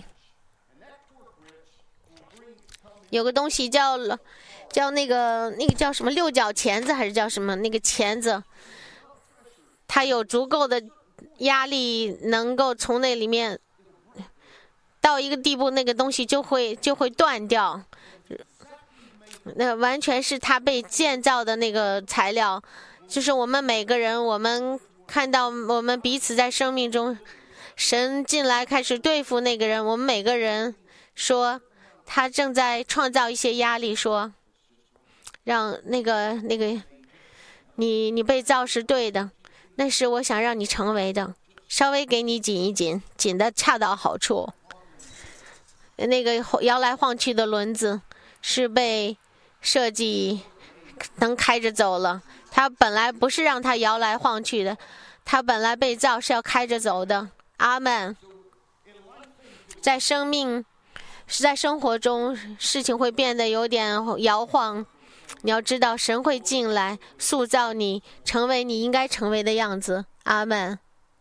S2: 有个东西叫叫那个那个叫什么六角钳子还是叫什么那个钳子，它有足够的压力能够从那里面到一个地步，那个东西就会就会断掉。那完全是它被建造的那个材料。就是我们每个人，我们看到我们彼此在生命中，神进来开始对付那个人，我们每个人说他正在创造一些压力，说让那个那个你你被造是对的，那是我想让你成为的，稍微给你紧一紧，紧的恰到好处。那个摇来晃去的轮子是被设计能开着走了，它本来不是让它摇来晃去的，它本来被造是要开着走的。阿们。在生命是在生活中，事情会变得有点摇晃，你要知道神会进来塑造你，成为你应该成为的样子。阿们。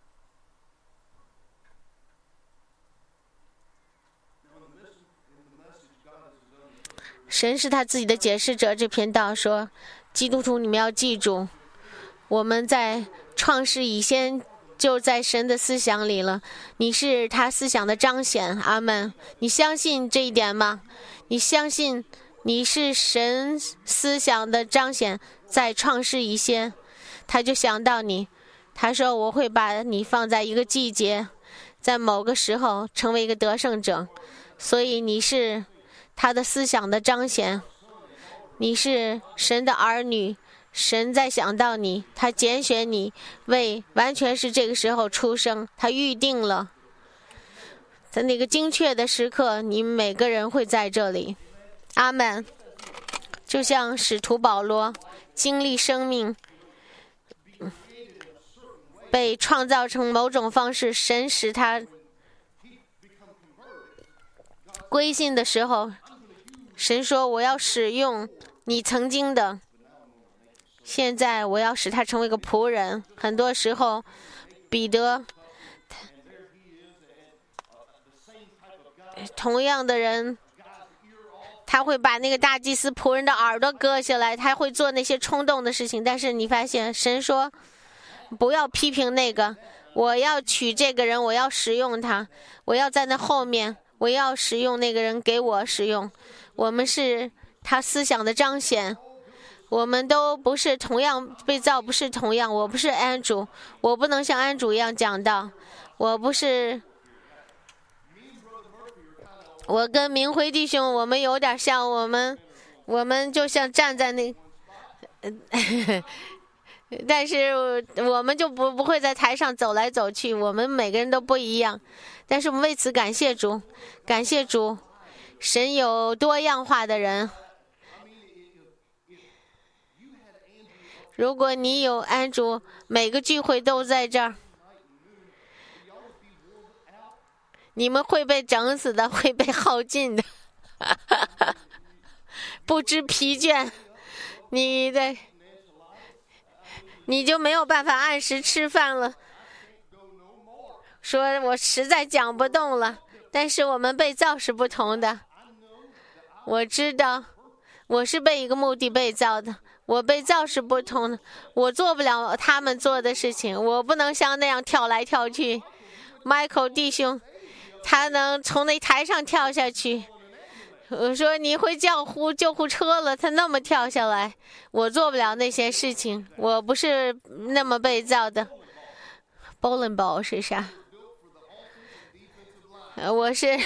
S2: 神是他自己的解释者，这篇道说，基督徒你们要记住，我们在创世以先就在神的思想里了，你是他思想的彰显。阿们。你相信这一点吗？你相信你是神思想的彰显，在创世以先他就想到你，他说我会把你放在一个季节，在某个时候成为一个得胜者，所以你是他的思想的彰显，你是神的儿女，神在想到你，他拣选你为完全是这个时候出生，他预定了在那个精确的时刻，你们每个人会在这里。阿们。就像使徒保罗经历生命被创造成某种方式，神使他归信的时候，神说我要使用你曾经的，现在我要使他成为个仆人。很多时候彼得同样的人，他会把那个大祭司仆人的耳朵割下来，他会做那些冲动的事情。但是你发现神说不要批评那个，我要取这个人，我要使用他，我要在那后面，我要使用那个人给我使用。我们是他思想的彰显，我们都不是同样被造，不是同样。我不是安主，我不能像安主一样讲道，我不是，我跟明辉弟兄我们有点像，我们我们就像站在那但是我们就不不会在台上走来走去，我们每个人都不一样。但是我们为此感谢主，感谢主，神有多样化的人。如果你有安主，每个聚会都在这儿，你们会被整死的，会被耗尽的不知疲倦。你的你就没有办法按时吃饭了。说我实在讲不动了，但是我们被造是不同的。我知道我是被一个目的被造的，我被造是不同的，我做不了他们做的事情，我不能像那样跳来跳去。Michael 弟兄他能从那台上跳下去，我说你会叫呼救护车了，他那么跳下来，我做不了那些事情，我不是那么被造的。Bowling ball 是啥？我是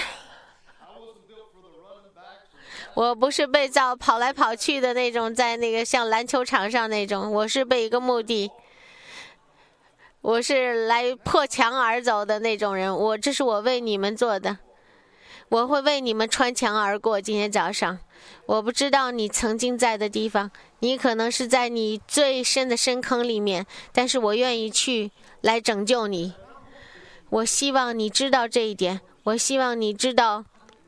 S2: 我不是被造跑来跑去的那种，在那个像篮球场上那种，我是被一个目的，我是来破墙而走的那种人。我这是我为你们做的，我会为你们穿墙而过。今天早上我不知道你曾经在的地方，你可能是在你最深的深坑里面，但是我愿意去来拯救你。我希望你知道这一点，我希望你知道，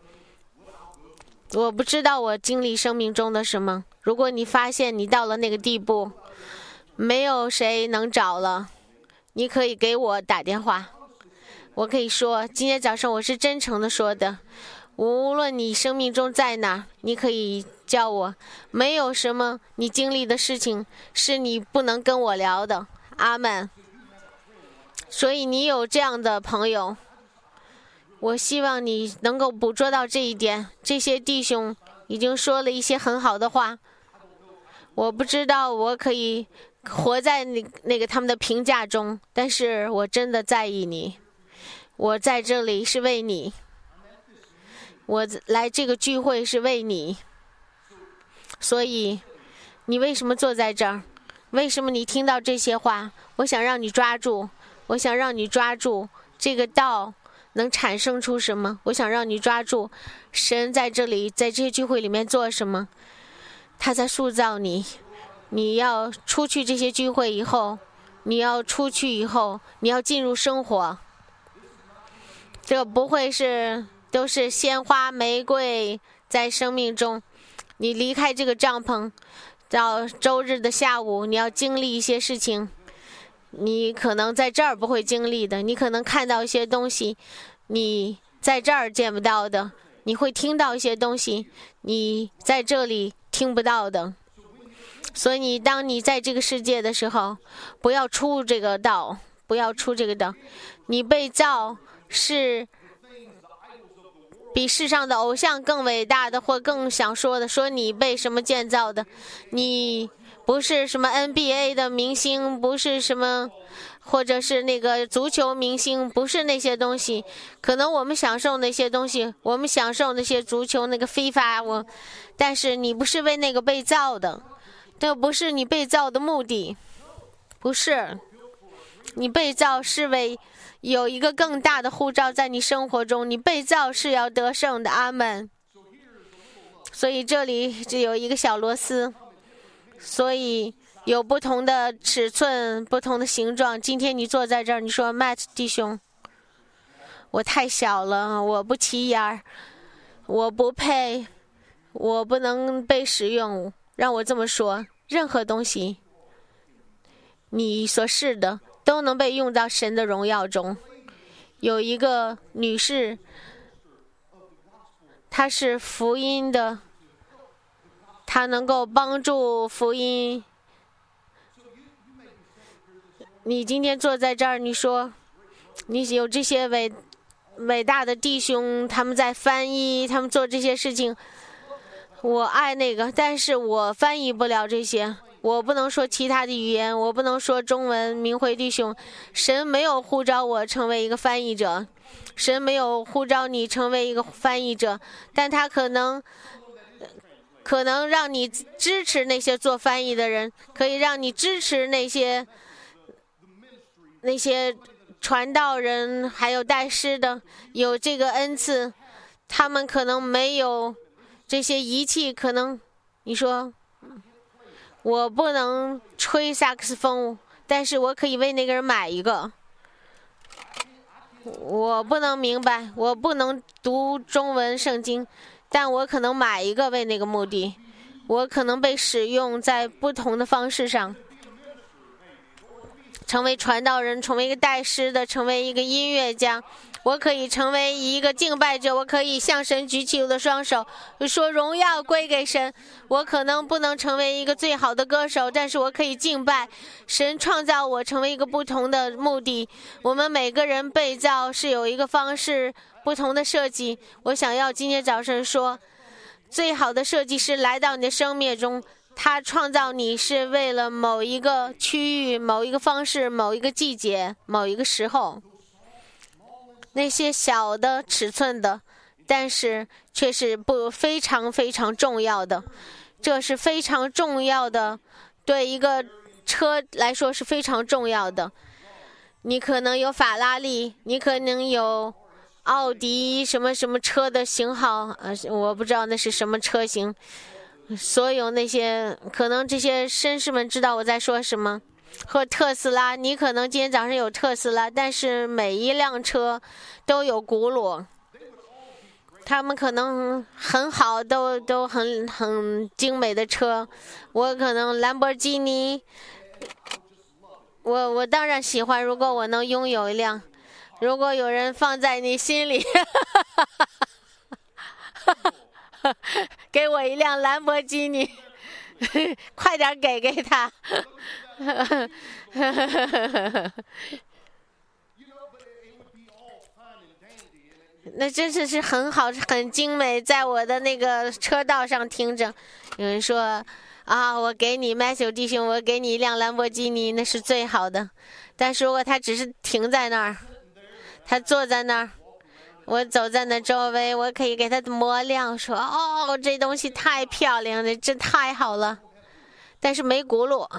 S2: 我不知道我经历生命中的什么。如果你发现你到了那个地步，没有谁能找了，你可以给我打电话，我可以说今天早上我是真诚的说的。无论你生命中在哪，你可以叫我，没有什么你经历的事情是你不能跟我聊的。阿们。所以你有这样的朋友，我希望你能够捕捉到这一点。这些弟兄已经说了一些很好的话，我不知道我可以活在那那个他们的评价中，但是我真的在意你，我在这里是为你，我来这个聚会是为你。所以你为什么坐在这儿？为什么你听到这些话？我想让你抓住，我想让你抓住这个道能产生出什么，我想让你抓住神在这里，在这些聚会里面做什么。他在塑造你，你要出去这些聚会以后，你要出去以后，你要进入生活。这不会是都是鲜花玫瑰在生命中，你离开这个帐篷，到周日的下午你要经历一些事情，你可能在这儿不会经历的，你可能看到一些东西你在这儿见不到的，你会听到一些东西你在这里听不到的。所以当你在这个世界的时候，不要出这个道，不要出这个道。你被造是比世上的偶像更伟大的，或更想说的，说你被什么建造的，你不是什么 N B A 的明星，不是什么或者是那个足球明星，不是那些东西。可能我们享受那些东西，我们享受那些足球那个 FIFA， 我但是你不是为那个被造的，这不是你被造的目的，不是。你被造是为有一个更大的呼召在你生活中，你被造是要得胜的。阿们。所以这里只有一个小螺丝，所以有不同的尺寸，不同的形状。今天你坐在这儿，你说 Matt 弟兄，我太小了，我不起眼儿，我不配，我不能被使用。让我这么说，任何东西你所是的都能被用到神的荣耀中。有一个女士，她是福音的，她能够帮助福音。你今天坐在这儿，你说你有这些伟伟大的弟兄，他们在翻译，他们做这些事情，我爱那个，但是我翻译不了这些，我不能说其他的语言，我不能说中文。明慧弟兄，神没有呼召我成为一个翻译者，神没有呼召你成为一个翻译者，但他可能可能让你支持那些做翻译的人，可以让你支持那些那些传道人，还有带诗的，有这个恩赐，他们可能没有这些仪器，可能你说我不能吹萨克斯风，但是我可以为那个人买一个。我不能明白，我不能读中文圣经，但我可能买一个为那个目的，我可能被使用在不同的方式上。 成为传道人，成为一个带诗的，成为一个音乐家。我可以成为一个敬拜者，我可以向神举起我的双手，说荣耀归给神。我可能不能成为一个最好的歌手，但是我可以敬拜神。创造我成为一个不同的目的。我们每个人被造是有一个方式不同的设计。我想要今天早晨说，最好的设计师来到你的生命中，他创造你是为了某一个区域、某一个方式、某一个季节、某一个时候。那些小的尺寸的，但是却是不非常非常重要的，这是非常重要的，对一个车来说是非常重要的。你可能有法拉利，你可能有奥迪什么什么车的型号，呃，我不知道那是什么车型。所有那些可能这些绅士们知道我在说什么。和特斯拉，你可能今天早上有特斯拉，但是每一辆车都有轱辘，他们可能很好，都都很很精美的车。我可能兰博基尼，我我当然喜欢，如果我能拥有一辆。如果有人放在你心里给我一辆兰博基尼快点给给他那真是是很好，很精美，在我的那个车道上停着。有人说啊，我给你Matthew弟兄，我给你一辆兰博基尼，那是最好的。但是如果他只是停在那儿，他坐在那儿，我走在那周围，我可以给他磨亮，说哦，这东西太漂亮了，这太好了。但是没轱辘，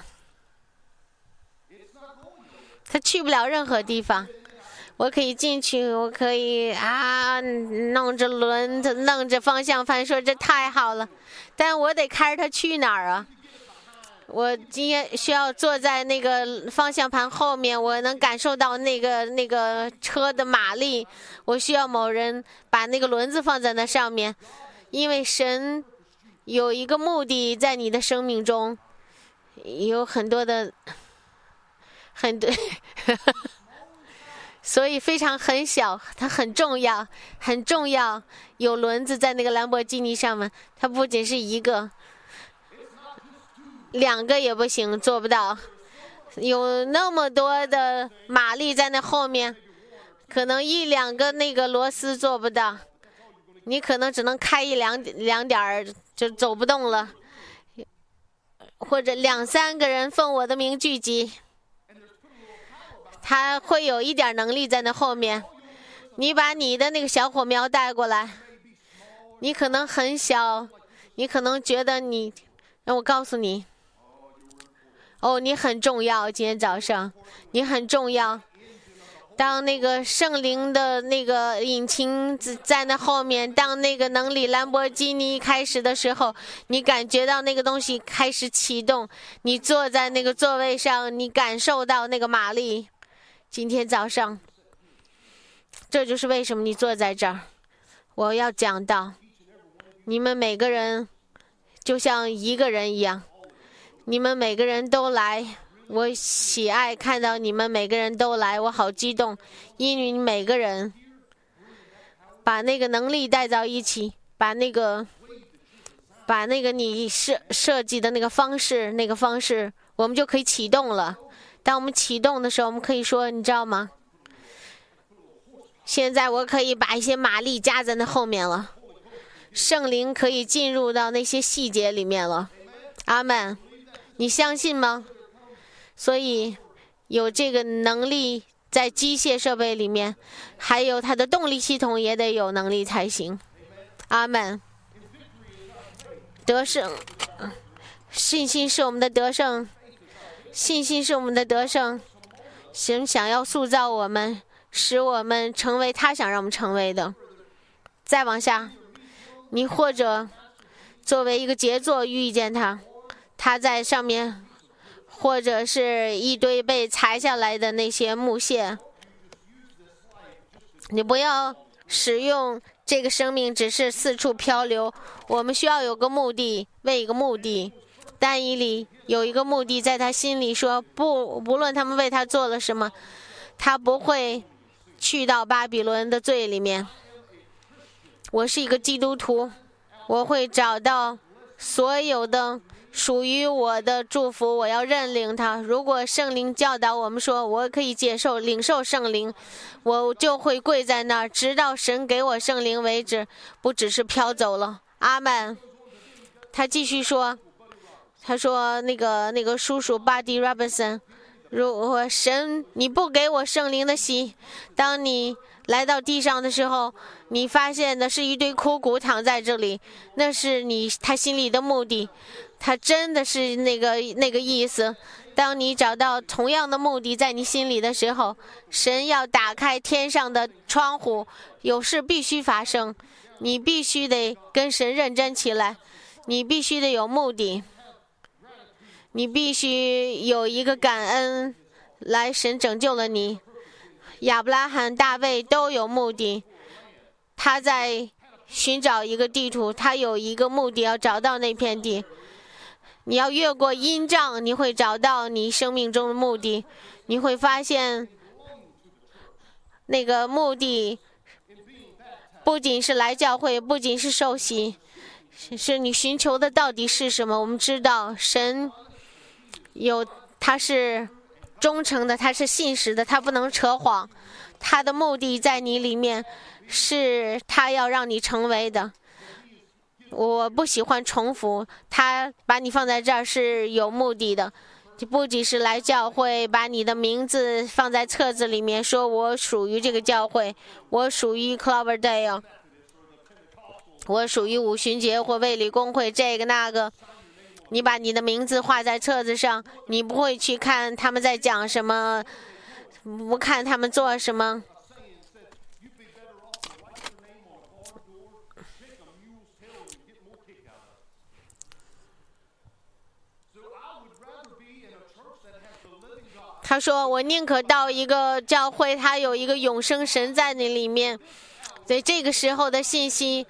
S2: 他去不了任何地方。我可以进去，我可以啊，弄着轮子，弄着方向盘，说这太好了。但我得开着它去哪儿啊？我今天需要坐在那个方向盘后面，我能感受到那个那个车的马力。我需要某人把那个轮子放在那上面，因为神有一个目的在你的生命中，有很多的很多。所以非常很小，它很重要，很重要。有轮子在那个兰博基尼上面，它不仅是一个，两个也不行，做不到。有那么多的马力在那后面，可能一两个那个螺丝做不到，你可能只能开一两两点儿就走不动了，或者两三个人奉我的名聚集。他会有一点能力在那后面，你把你的那个小火苗带过来，你可能很小，你可能觉得你，让我告诉你，哦，你很重要，今天早上你很重要。当那个圣灵的那个引擎在那后面，当那个能力兰博基尼开始的时候，你感觉到那个东西开始启动，你坐在那个座位上，你感受到那个马力。今天早上，这就是为什么你坐在这儿。我要讲到，你们每个人就像一个人一样，你们每个人都来，我喜爱看到你们每个人都来，我好激动，因为你每个人把那个能力带到一起，把那个把那个你设设计的那个方式，那个方式，我们就可以启动了。当我们启动的时候，我们可以说，你知道吗？现在我可以把一些马力加在那后面了，圣灵可以进入到那些细节里面了。阿们，你相信吗？所以有这个能力在机械设备里面，还有它的动力系统也得有能力才行。阿们，得胜，信心是我们的得胜。信心是我们的得胜，神想要塑造我们，使我们成为他想让我们成为的。再往下，你或者作为一个杰作遇见他，他在上面，或者是一堆被裁下来的那些木屑，你不要使用这个生命只是四处漂流，我们需要有个目的，为一个目的。 但以理有一个目的在他心里说，不，无论他们为他做了什么，他不会去到巴比伦的罪里面。我是一个基督徒，我会找到所有的属于我的祝福，我要认领它。如果圣灵教导我们说我可以接受领受圣灵，我就会跪在那儿，直到神给我圣灵为止，不只是飘走了。阿们。他继续说，他说那个那个叔叔 Buddy Robinson， 如果神你不给我圣灵的喜，当你来到地上的时候，你发现的是一堆枯骨躺在这里，那是你他心里的目的，他真的是那个那个意思。当你找到同样的目的在你心里的时候，神要打开天上的窗户，有事必须发生，你必须得跟神认真起来，你必须得有目的，你必须有一个感恩，来神拯救了你。亚伯拉罕、大卫都有目的，他在寻找一个地图，他有一个目的要找到那片地。你要越过阴障，你会找到你生命中的目的，你会发现那个目的不仅是来教会，不仅是受洗，是你寻求的到底是什么。我们知道神有，他是忠诚的，他是信实的，他不能扯谎，他的目的在你里面，是他要让你成为的。我不喜欢重复，他把你放在这儿是有目的的，不仅是来教会，把你的名字放在册子里面，说我属于这个教会，我属于 Cloverdale， 我属于五旬节或卫理公会，这个那个。你把你的名字画在册子上，你不会去看他们在讲什么，不看他们做什么。他说我宁可到一个教会，他有一个永生神在那里面。所以这个时候的信息，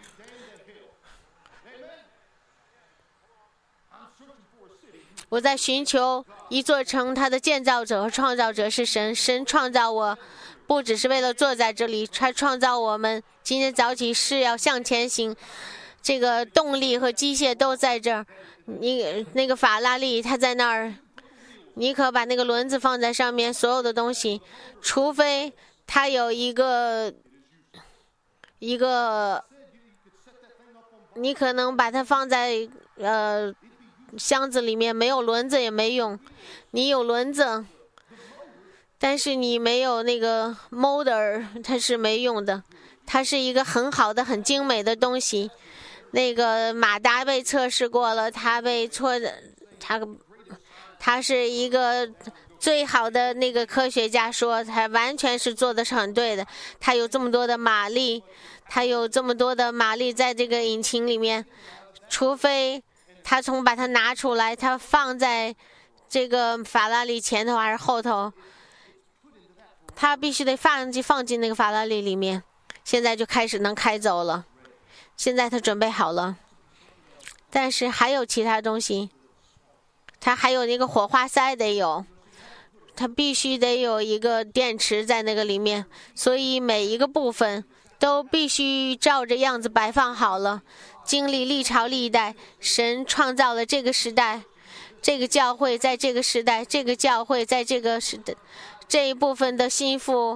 S2: 我在寻求一座城，它的建造者和创造者是神。神创造我不只是为了坐在这里，他创造我们今天早起是要向前行，这个动力和机械都在这儿。你那个法拉利它在那儿，你可把那个轮子放在上面，所有的东西，除非它有一个一个你可能把它放在呃箱子里面，没有轮子也没用。你有轮子，但是你没有那个 motor， 它是没用的。它是一个很好的、很精美的东西。那个马达被测试过了，它被错的，它它是一个最好的那个科学家说，它完全是做的是很对的。它有这么多的马力，它有这么多的马力在这个引擎里面，除非他从把它拿出来，他放在这个法拉利前头还是后头，他必须得放进放进那个法拉利里面。现在就开始能开走了，现在他准备好了。但是还有其他东西，他还有那个火花塞得有，他必须得有一个电池在那个里面，所以每一个部分都必须照着样子摆放好了。经历历朝历代，神创造了这个时代，这个教会在这个时代，这个教会在这个时代，这一部分的心腹，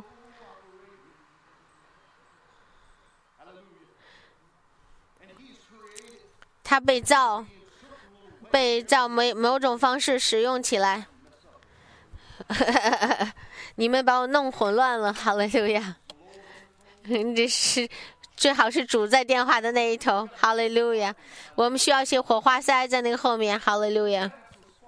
S2: 他被造，被造某某种方式使用起来。你们把我弄混乱了，哈利路亚！这是。最好是主在电话的那一头，哈利路亚！我们需要一些火花塞在那个后面，哈利路亚！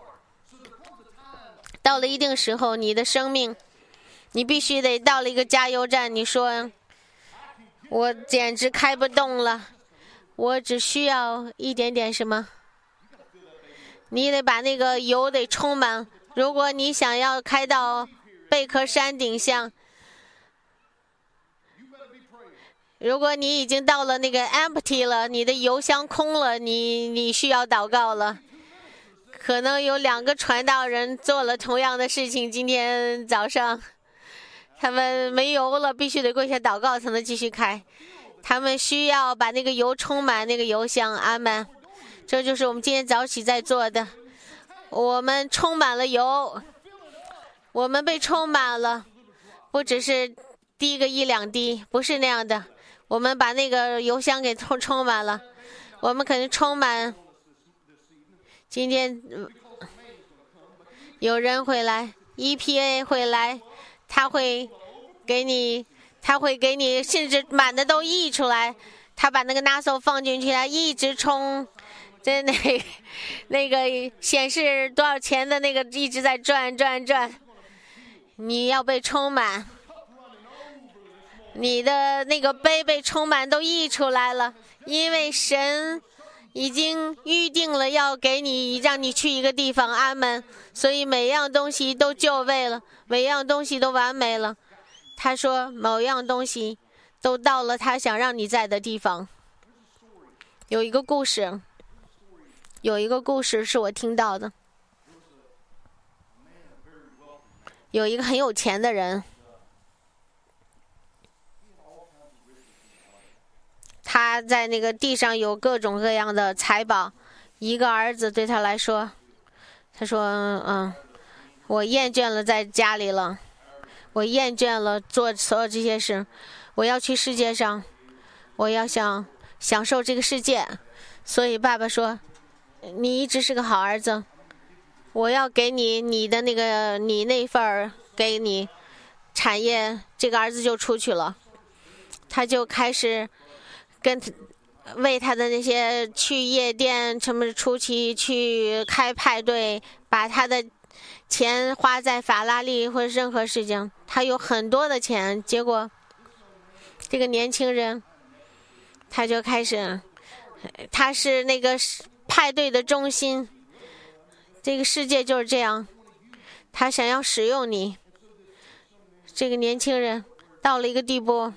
S2: 到了一定时候，你的生命，你必须得到了一个加油站，你说，我简直开不动了，我只需要一点点什么？你得把那个油得充满。如果你想要开到贝壳山顶上，如果你已经到了那个 empty 了，你的油箱空了，你你需要祷告了。 可能有两个传道人做了同样的事情。今天早上，他们没油了，必须得跪下祷告才能继续开。他们需要把那个油充满那个油箱。阿们。这就是我们今天早起在做的。我们充满了油，我们被充满了，不只是滴个一两滴，不是那样的。我们把那个油箱给充充满了，我们肯定充满。今天有人会来 ，E P A 会来，他会给你，他会给你，甚至满的都溢出来。他把那个 N A S O 放进去，他一直冲，这那那个显示多少钱的那个一直在转转转。你要被充满，你的那个杯被充满都溢出来了，因为神已经预定了要给你，让你去一个地方。阿们。所以每样东西都就位了，每样东西都完美了。他说某样东西都到了他想让你在的地方。有一个故事，有一个故事是我听到的。有一个很有钱的人，他在那个地上有各种各样的财宝。一个儿子对他来说，他说嗯，我厌倦了在家里了，我厌倦了做所有这些事，我要去世界上，我要想享受这个世界。所以爸爸说，你一直是个好儿子，我要给你你的那个你那份儿给你产业。这个儿子就出去了，他就开始跟为他的那些去夜店什么出去去开派对，把他的钱花在法拉利或者任何事情。他有很多的钱，结果这个年轻人他就开始，他是那个派对的中心。这个世界就是这样，他想要使用你。这个年轻人到了一个地步，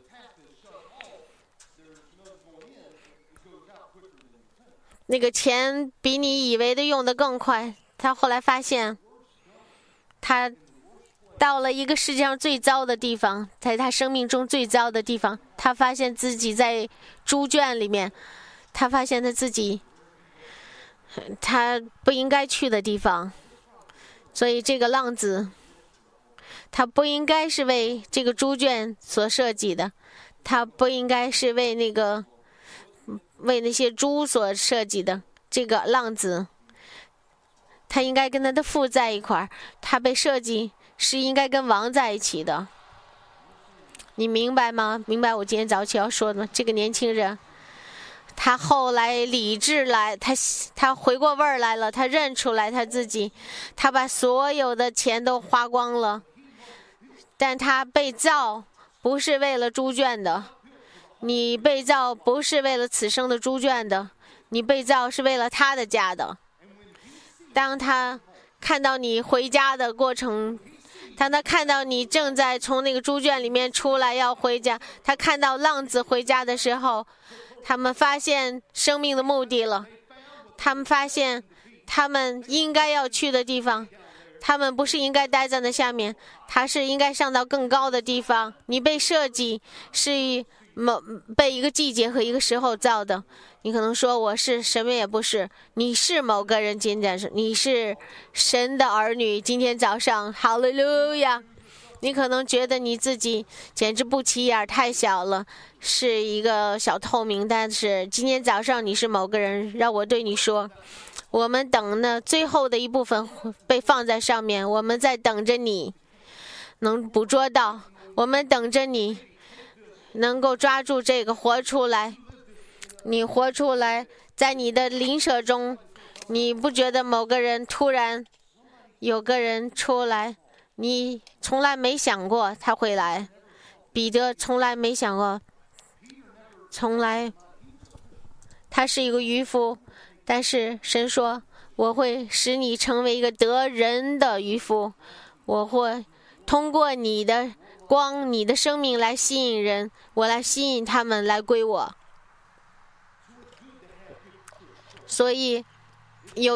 S2: 那个钱比你以为的用得更快。他后来发现，他到了一个世界上最糟的地方，在他生命中最糟的地方。他发现自己在猪圈里面，他发现他自己他不应该去的地方。所以这个浪子，他不应该是为这个猪圈所设计的，他不应该是为那个为那些猪所设计的。这个浪子，他应该跟他的父在一块儿，他被设计是应该跟王在一起的。你明白吗？明白我今天早起要说的吗？这个年轻人，他后来理智来，他他回过味儿来了，他认出来他自己，他把所有的钱都花光了，但他被造不是为了猪圈的，你被造不是为了此生的猪圈的，你被造是为了他的家的。当他看到你回家的过程，当他看到你正在从那个猪圈里面出来要回家，他看到浪子回家的时候，他们发现生命的目的了，他们发现他们应该要去的地方，他们不是应该待在那下面，他是应该上到更高的地方。你被设计是某被一个季节和一个时候造的。你可能说我是什么也不是，你是某个人，今天是你是神的儿女。今天早上哈利路亚，你可能觉得你自己简直不起眼，太小了，是一个小透明，但是今天早上你是某个人。让我对你说，我们等呢最后的一部分被放在上面，我们在等着你能捕捉到，我们等着你能够抓住这个活出来。你活出来，在你的邻舍中，你不觉得某个人突然有个人出来，你从来没想过他会来。彼得从来没想过，从来他是一个渔夫，但是神说我会使你成为一个得人的渔夫，我会通过你的光，你的生命来吸引人，我来吸引他们来归我。所以有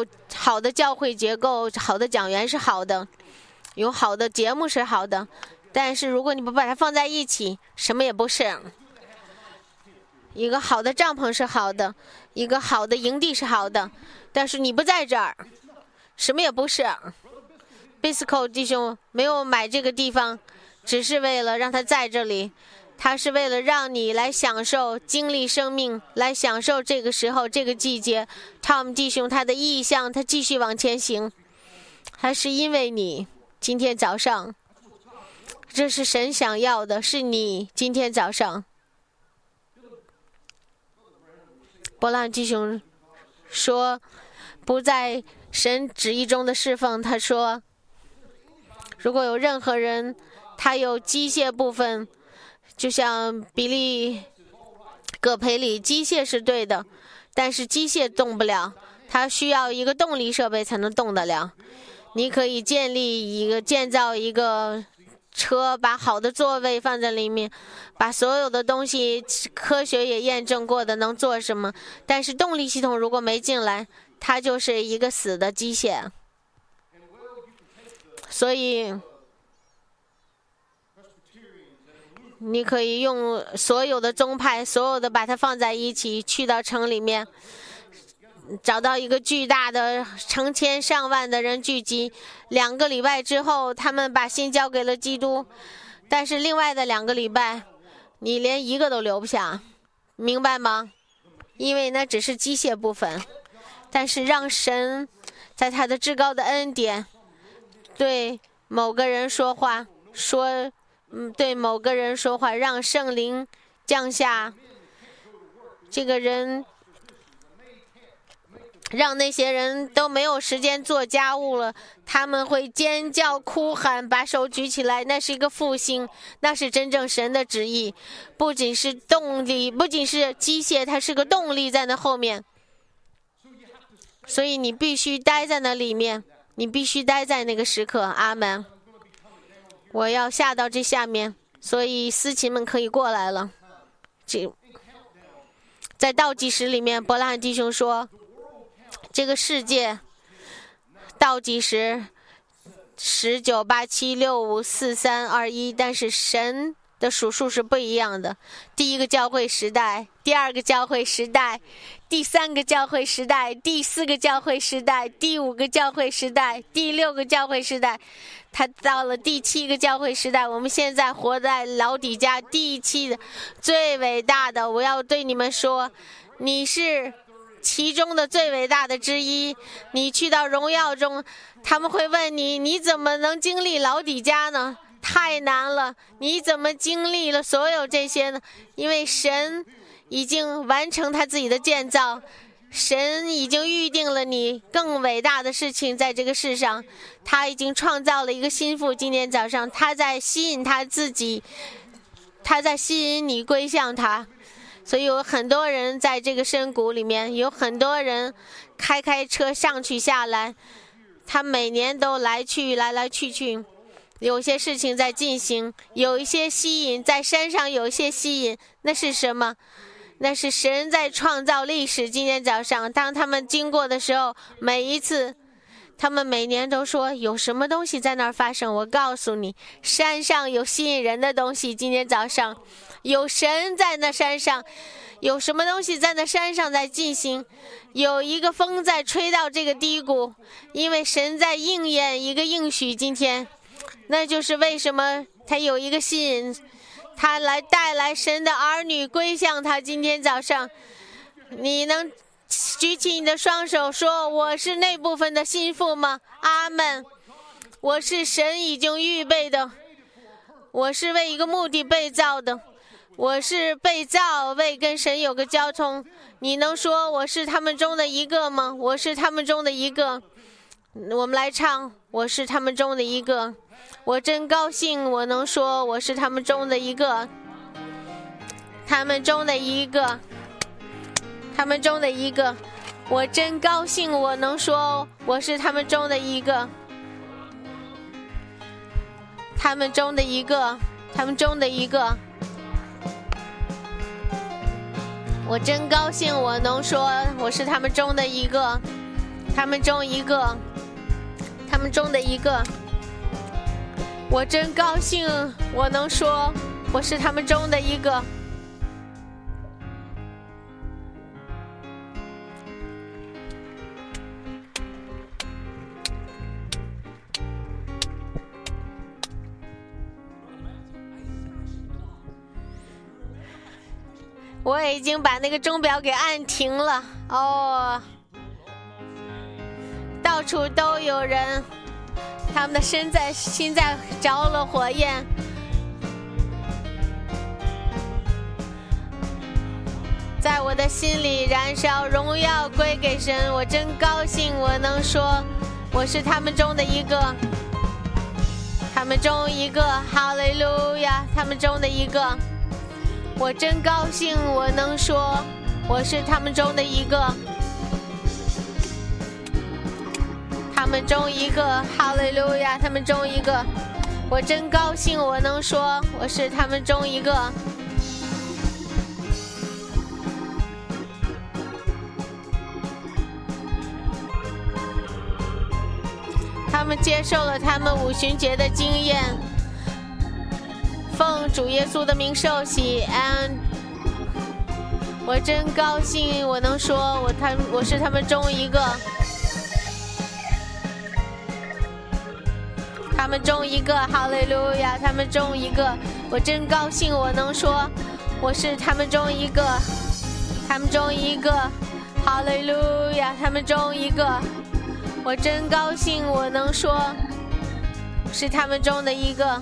S2: 好的教会结构，好的讲员是好的，有好的节目是好的，但是如果你不把它放在一起，什么也不是。一个好的帐篷是好的，一个好的营地是好的，但是你不在这儿，什么也不是。Bisco 弟兄没有买这个地方，只是为了让他在这里，他是为了让你来享受、经历生命，来享受这个时候、这个季节。Tom 弟兄他的意向，他继续往前行，还是因为你今天早上，这是神想要的，是你今天早上。伯兰弟兄说，不在神旨意中的侍奉，他说，如果有任何人他有机械部分，就像比利葛培里，机械是对的，但是机械动不了，它需要一个动力设备才能动得了。你可以建立一个建造一个车，把好的座位放在里面，把所有的东西科学也验证过的能做什么，但是动力系统如果没进来，它就是一个死的机械。所以你可以用所有的宗派，所有的把它放在一起，去到城里面，找到一个巨大的成千上万的人聚集，两个礼拜之后他们把心交给了基督，但是另外的两个礼拜你连一个都留不下，明白吗？因为那只是机械部分，但是让神在他的至高的恩典对某个人说话，说嗯，对某个人说话，让圣灵降下，这个人让那些人都没有时间做家务了，他们会尖叫哭喊，把手举起来，那是一个复兴，那是真正神的旨意。不仅是动力，不仅是机械，它是个动力在那后面，所以你必须待在那里面，你必须待在那个时刻。阿们。我要下到这下面，所以司琴们可以过来了。这在倒计时里面，伯拉罕弟兄说，这个世界倒计时十九八七六五四三二一，但是神的数数是不一样的。第一个教会时代，第二个教会时代，第三个教会时代，第四个教会时代，第五个教会时代，第六个教会时代，他到了第七个教会时代。我们现在活在老底家第七的最伟大的，我要对你们说，你是其中的最伟大的之一。你去到荣耀中，他们会问你，你怎么能经历老底家呢？太难了，你怎么经历了所有这些呢？因为神已经完成他自己的建造，神已经预定了你更伟大的事情在这个世上，他已经创造了一个心腹。今天早上他在吸引他自己，他在吸引你归向他。所以有很多人在这个深谷里面，有很多人开开车上去下来，他每年都来去来来去去，有些事情在进行，有一些吸引，在山上有一些吸引，那是什么？那是神在创造历史。今天早上当他们经过的时候，每一次他们每年都说有什么东西在那儿发生。我告诉你，山上有吸引人的东西。今天早上有神在那山上，有什么东西在那山上在进行，有一个风在吹到这个低谷，因为神在应验一个应许。今天那就是为什么他有一个吸引，他来带来神的儿女归向他。今天早上你能举起你的双手说，我是那部分的心腹吗？阿们。我是神已经预备的，我是为一个目的被造的，我是被造为跟神有个交通。你能说我是他们中的一个吗？我是他们中的一个。我们来唱，我是他们中的一个。我真高兴我能说我是他们中的一个，他们中的一个，他们中的一个。我真高兴我能说我是他们中的一个，他们中的一个，他们中的一个。我真高兴我能说我是他们中的一个。 他们中一个，他们中的一个。我真高兴，我能说我是他们中的一个。我已经把那个钟表给按停了哦，到处都有人，他们的身在心在着了火焰。在我的心里燃烧，荣耀归给神。我真高兴，我能说我是他们中的一个，他们中一个，哈利路亚，他们中的一个。我真高兴，我能说我是他们中的一个，他们中一个，哈利路亚，他们中一个。我真高兴，我能说我是他们中一个。他们接受了他们五旬节的经验，奉主耶稣的名受洗 ，and 我真高兴，我能说我他我是他们中一个，他们中一个，哈利路亚，他们中一个，我真高兴，我能说我是他们中一个，他们中一个，哈利路亚，他们中一个，我真高兴，我能说是他们中的一个。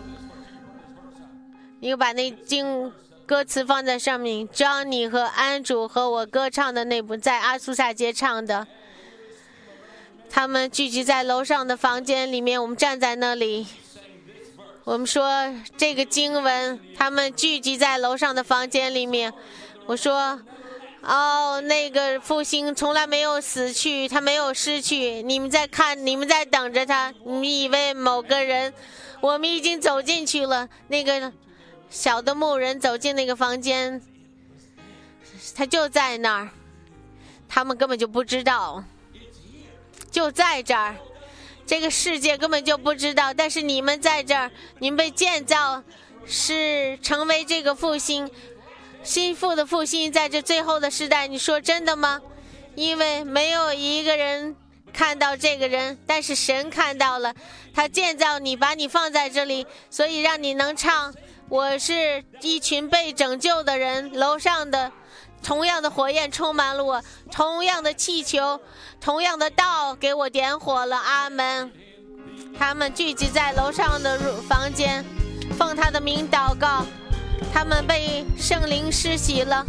S2: 你把那经歌词放在上面，张你和安主和我歌唱的那部在阿苏萨街唱的，他们聚集在楼上的房间里面，我们站在那里，我们说这个经文，他们聚集在楼上的房间里面，我说哦，那个复兴从来没有死去，他没有失去，你们在看，你们在等着他，你们以为某个人，我们已经走进去了，那个小的牧人走进那个房间，他就在那儿，他们根本就不知道，就在这儿，这个世界根本就不知道，但是你们在这儿，你们被建造是成为这个复兴，心腹的复兴，在这最后的时代，你说真的吗？因为没有一个人看到这个人，但是神看到了，他建造你，把你放在这里，所以让你能唱我是一群被拯救的人。楼上的同样的火焰充满了我，同样的气球，同样的道给我点火了。阿门。他们聚集在楼上的房间，奉他的名祷告，他们被圣灵施洗了。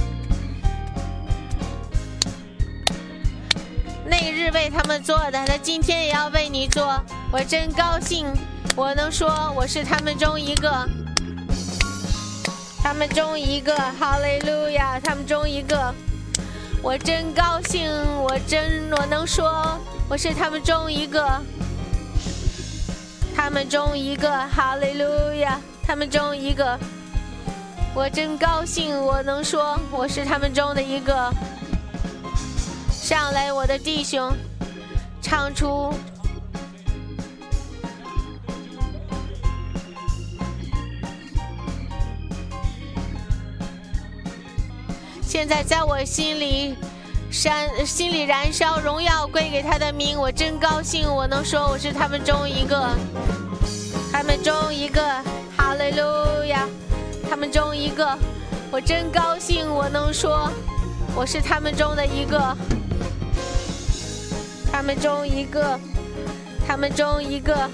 S2: 那日为他们做的，他今天也要为你做。我真高兴，我能说我是他们中一个，他们中一个，哈利路亚，他们中一个。我真高兴，我真我能说我是他们中一个，他们中一个，哈利路亚，他们中一个。我真高兴，我能说我是他们中的一个。上来，我的弟兄，唱出现在在我心里山心里燃烧，荣耀归给他的名。我真高兴，我能说我是他们中一个，他们中一个，哈利路亚，他们中一个。我真高兴，我能说我是他们中的一个，他们中一个，他们中一个。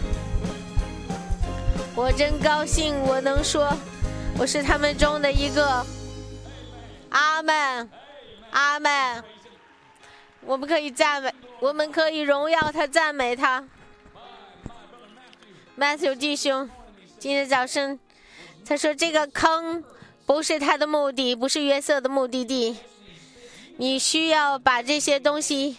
S2: 我真高兴，我能说我是他们中的一个。阿们，阿们。我们可以赞美，我们可以荣耀他，赞美他。Matthew 弟兄，今天早上他说这个坑不是他的目的，不是约瑟的目的地。你需要把这些东西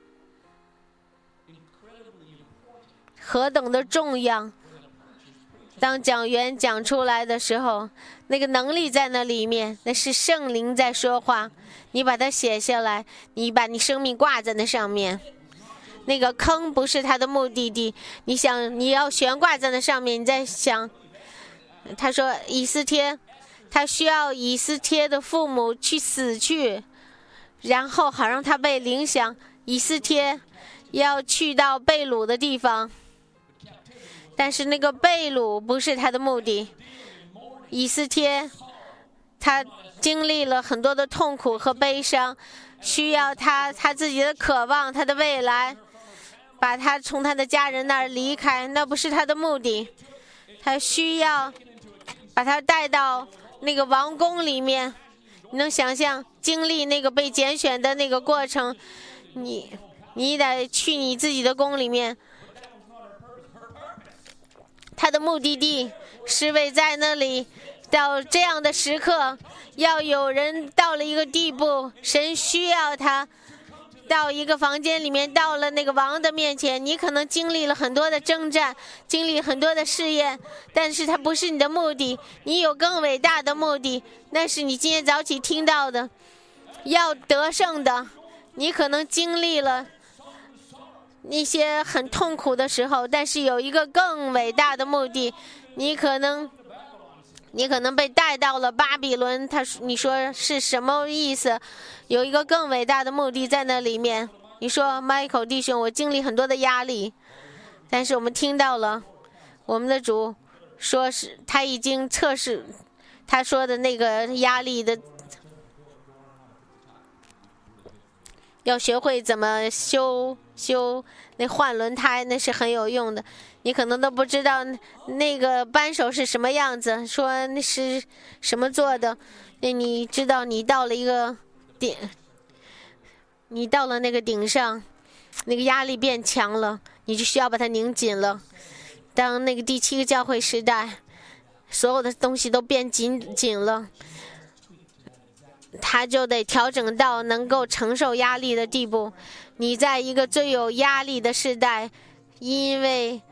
S2: 何等的重要， 当讲员讲出来的时候，那个能力在那里面，那是圣灵在说话。你把它写下来，你把你生命挂在那上面。那个坑不是他的目的地，你想你要悬挂在那上面，你在想，他说以斯帖，他需要以斯帖的父母去死去，然后好让他被领响。以斯帖要去到被掳的地方，但是那个被掳不是他的目的。以斯帖他经历了很多的痛苦和悲伤，需要他他自己的渴望，他的未来，把他从他的家人那儿离开，那不是他的目的。他需要把他带到那个王宫里面。你能想象经历那个被拣选的那个过程，你你得去你自己的宫里面。他的目的地是为在那里到这样的时刻，要有人到了一个地步，神需要他到一个房间里面，到了那个王的面前。你可能经历了很多的征战，经历很多的试验，但是它不是你的目的。你有更伟大的目的，那是你今天早起听到的，要得胜的。你可能经历了那些很痛苦的时候，但是有一个更伟大的目的。你可能你可能被带到了巴比伦，他你说是什么意思？有一个更伟大的目的在那里面。你说 Michael 弟兄，我经历很多的压力，但是我们听到了我们的主说是他已经测试他说的那个压力的，要学会怎么修修那换轮胎，那是很有用的。你可能都不知道那个扳手是什么样子，说那是什么做的。那你知道你到了一个顶，你到了那个顶上，那个压力变强了，你就需要把它拧紧了。当那个第七个教会时代，所有的东西都变紧紧了，他就得调整到能够承受压力的地步。你在一个最有压力的时代，因为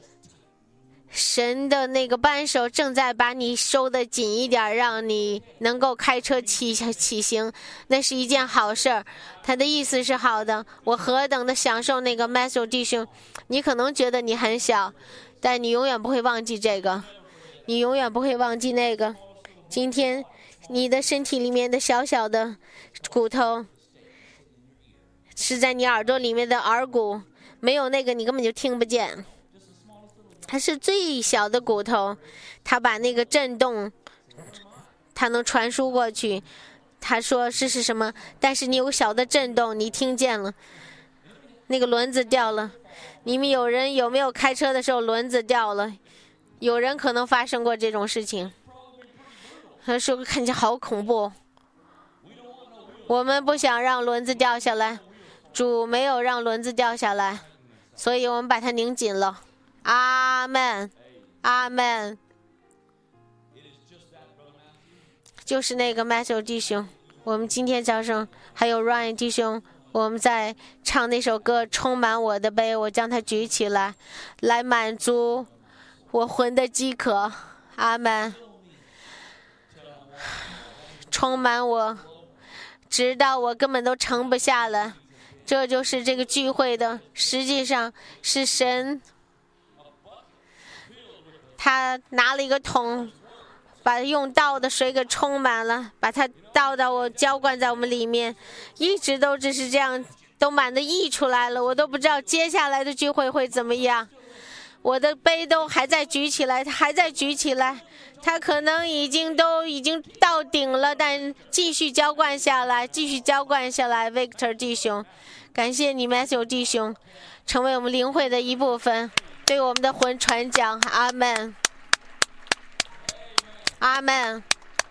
S2: 神的那个扳手正在把你收得紧一点，让你能够开车起起行，那是一件好事儿。他的意思是好的。我何等的享受那个 Matthew 弟兄，你可能觉得你很小，但你永远不会忘记这个，你永远不会忘记那个。今天你的身体里面的小小的骨头，是在你耳朵里面的耳骨，没有那个你根本就听不见。它是最小的骨头，它把那个震动它能传输过去。他说这是什么，但是你有个小的震动你听见了，那个轮子掉了。你们有人有没有开车的时候轮子掉了？有人可能发生过这种事情。他说看起来好恐怖，我们不想让轮子掉下来，主没有让轮子掉下来，所以我们把它拧紧了。阿们，阿们。就是那个 Matthew 弟兄，我们今天早上还有 Ryan 弟兄，我们在唱那首歌，充满我的杯，我将它举起来，来满足我魂的饥渴。阿们。充满我，直到我根本都盛不下了。这就是这个聚会的，实际上是神，他拿了一个桶，把用倒的水给充满了，把它倒到我浇灌在我们里面，一直都只是这样，都满的溢出来了。我都不知道接下来的聚会会怎么样。我的杯都还在举起来，它还在举起来，它可能已经都已经到顶了，但继续浇灌下来，继续浇灌下来。Victor 弟兄，感谢你 Matthew 弟兄，成为我们灵会的一部分，对我们的魂传讲。阿们，阿们。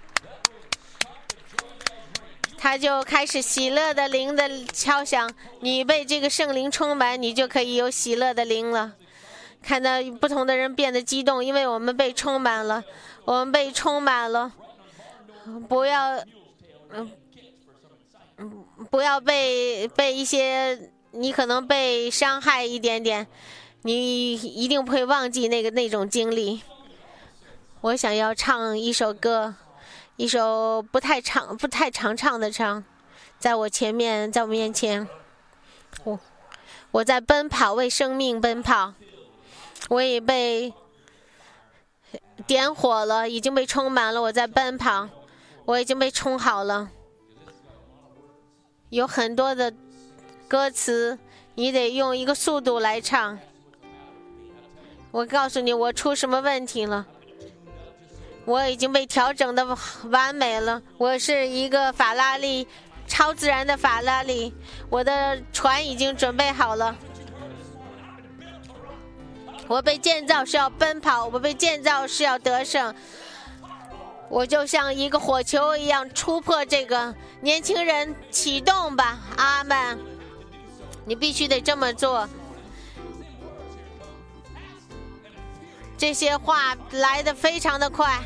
S2: 他就开始喜乐的灵的敲响，你被这个圣灵充满，你就可以有喜乐的灵了。看到不同的人变得激动，因为我们被充满了，我们被充满了。不要，嗯，不要被被一些，你可能被伤害一点点，你一定不会忘记那个那种经历。 我想要唱一首歌，一首不太长、不太常唱的唱，在我前面，在我面前，我我在奔跑，为生命奔跑。我也被点火了，已经被充满了。我在奔跑，我已经被充好了。有很多的歌词，你得用一个速度来唱。我告诉你，我出什么问题了？我已经被调整的完美了。我是一个法拉利，超自然的法拉利。我的船已经准备好了。我被建造是要奔跑，我被建造是要得胜。我就像一个火球一样突破这个。年轻人，启动吧，阿们！你必须得这么做。这些话来得非常的快。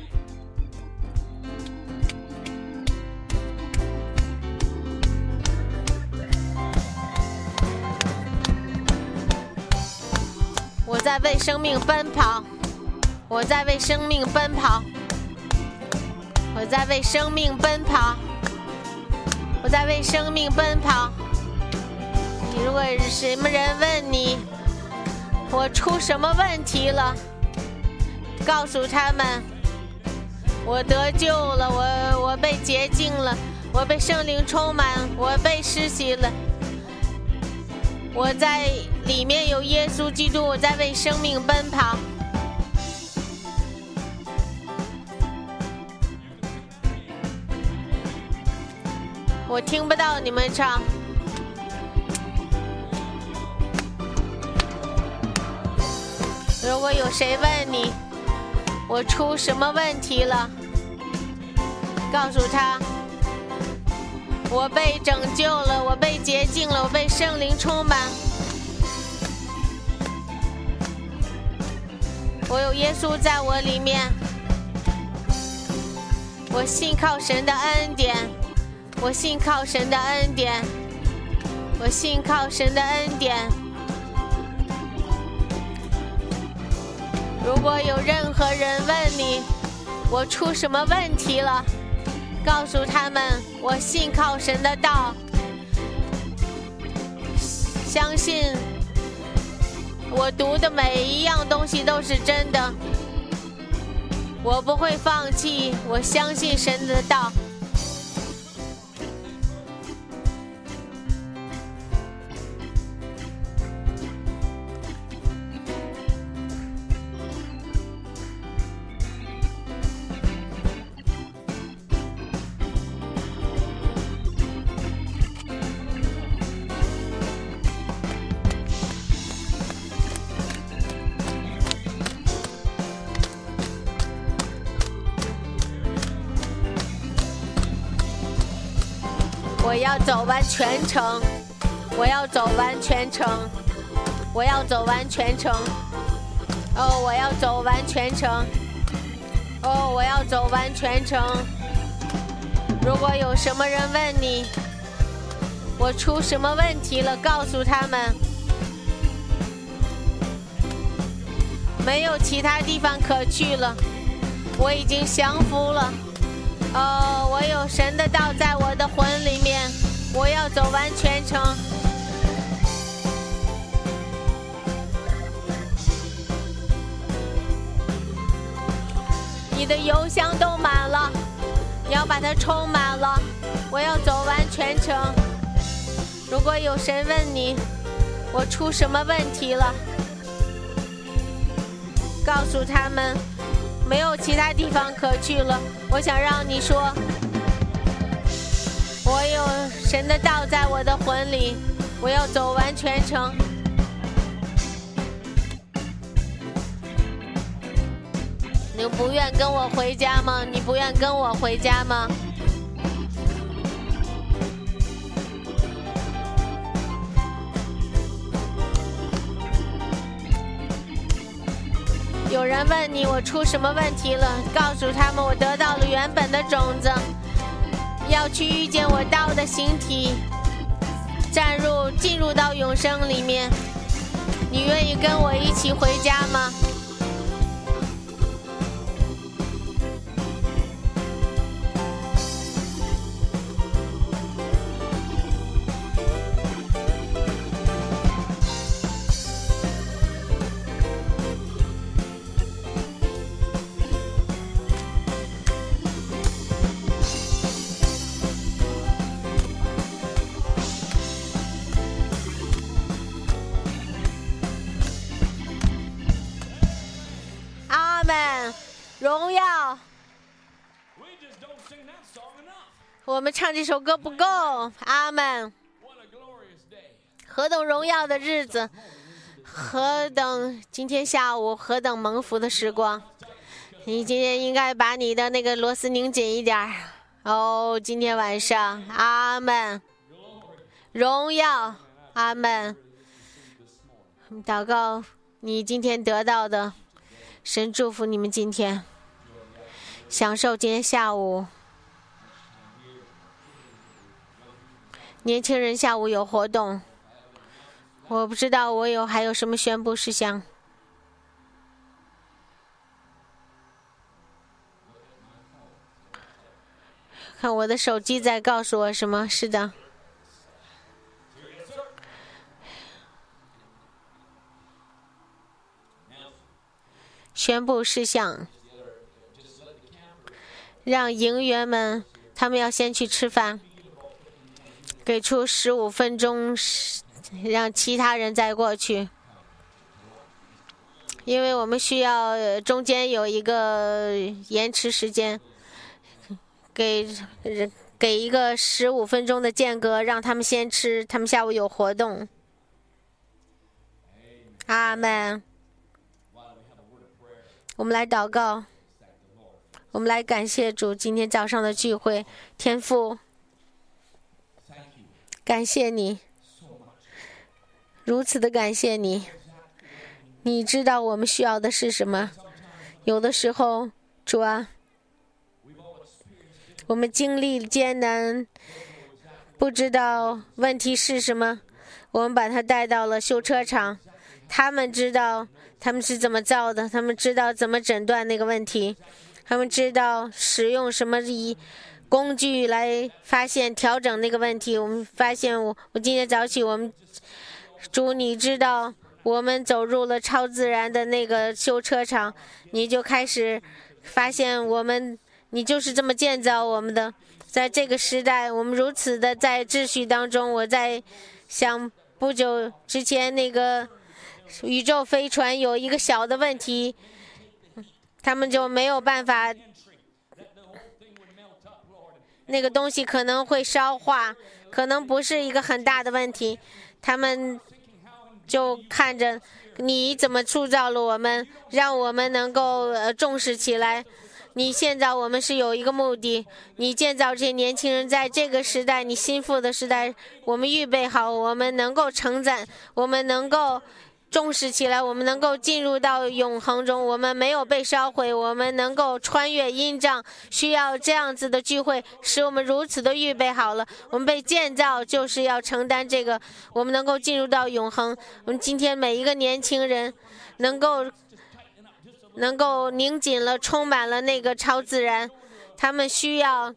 S2: 我在为生命奔跑，我在为生命奔跑，我在为生命奔跑，我在为生命奔跑。如果什么人问你，我出什么问题了？告诉他们，我得救了，我我被洁净了，我被圣灵充满，我被施洗了。我在里面有耶稣基督，我在为生命奔跑。我听不到你们唱。如果有谁问你，我出什么问题了？告诉他，我被拯救了，我被洁净了，我被圣灵充满。我有耶稣在我里面，我信靠神的恩典，我信靠神的恩典，我信靠神的恩典。如果有任何人问你，我出什么问题了？告诉他们，我信靠神的道，相信我读的每一样东西都是真的，我不会放弃，我相信神的道。我要走完全程，我要走完全程，我要走完全程。哦，我要走完全程。哦，我要走完全程。如果有什么人问你，我出什么问题了？告诉他们，没有其他地方可去了，我已经降服了。哦，我有神的道在我的魂里面，我要走完全程。你的油箱都满了，你要把它充满了。我要走完全程。如果有神问你，我出什么问题了？告诉他们，没有其他地方可去了。我想让你说，我有神的道在我的魂里，我要走完全程。你不愿跟我回家吗？你不愿跟我回家吗？有人问你我出什么问题了？告诉他们我得到了原本的种子，要去遇见我道的形体，站入进入到永生里面。你愿意跟我一起回家吗？ 我们唱这首歌不够。阿们。何等荣耀的日子，何等今天下午何等蒙福的时光。你今天应该把你的那个螺丝拧紧一点儿哦。今天晚上，阿们，荣耀，阿们。祷告你今天得到的，神祝福你们今天享受今天下午。年轻人下午有活动，我不知道我有还有什么宣布事项。看我的手机在告诉我什么？是的。宣布事项，让营员们他们要先去吃饭，给出十五分钟，让其他人再过去，因为我们需要中间有一个延迟时间，给给一个十五分钟的间隔，让他们先吃，他们下午有活动。阿们。我们来祷告，我们来感谢主今天早上的聚会。天父，感谢你，如此的感谢你。你知道我们需要的是什么。有的时候，主啊，我们经历艰难，不知道问题是什么，我们把它带到了修车厂，他们知道他们是怎么造的，他们知道怎么诊断那个问题，他们知道使用什么一工具来发现调整那个问题。我们发现我我今天早起，我们主你知道我们走入了超自然的那个修车厂，你就开始发现我们你就是这么建造我们的。在这个时代，我们如此的在秩序当中，我在想不久之前那个宇宙飞船有一个小的问题，他们就没有办法，那个东西可能会烧化，可能不是一个很大的问题，他们就看着你怎么塑造了我们，让我们能够呃重视起来。你建造我们是有一个目的，你建造这些年轻人在这个时代，你心腹的时代，我们预备好，我们能够承载，我们能够重视起来，我们能够进入到永恒中，我们没有被烧毁，我们能够穿越阴障，需要这样子的聚会使我们如此的预备好了。我们被建造就是要承担这个，我们能够进入到永恒。我们今天每一个年轻人能够能够拧紧了，充满了那个超自然，他们需要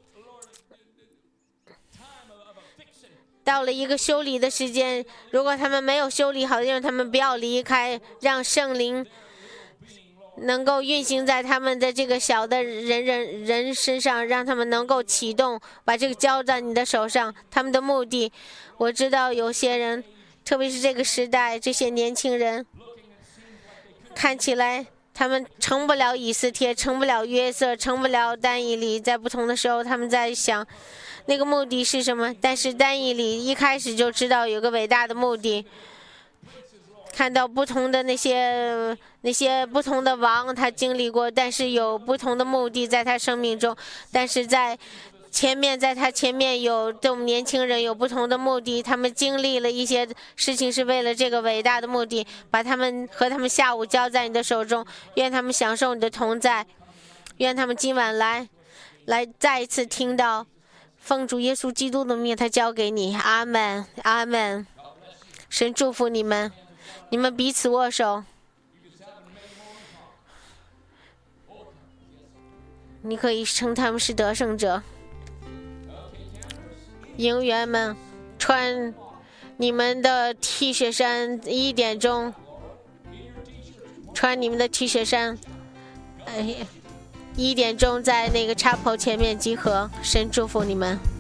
S2: 到了一个修理的时间，如果他们没有修理好，让他们不要离开，让圣灵能够运行在他们的这个小的人人人身上，让他们能够启动，把这个交在你的手上。他们的目的，我知道有些人，特别是这个时代，这些年轻人看起来他们成不了以斯帖，成不了约瑟，成不了但以理，在不同的时候他们在想那个目的是什么，但是但以理一开始就知道有个伟大的目的。看到不同的那些那些不同的王他经历过，但是有不同的目的在他生命中，但是在前面在他前面有这种年轻人有不同的目的，他们经历了一些事情是为了这个伟大的目的，把他们和他们下午交在你的手中，愿他们享受你的同在，愿他们今晚来来再一次听到奉主耶稣基督的名他交给你。阿们，阿们。神祝福你们，你们彼此握手。你可以称他们是得胜者。营员们穿你们的 T 恤衫，一点钟穿你们的 T 恤衫，哎，一点钟在那个 chapel 前面集合。神祝福你们。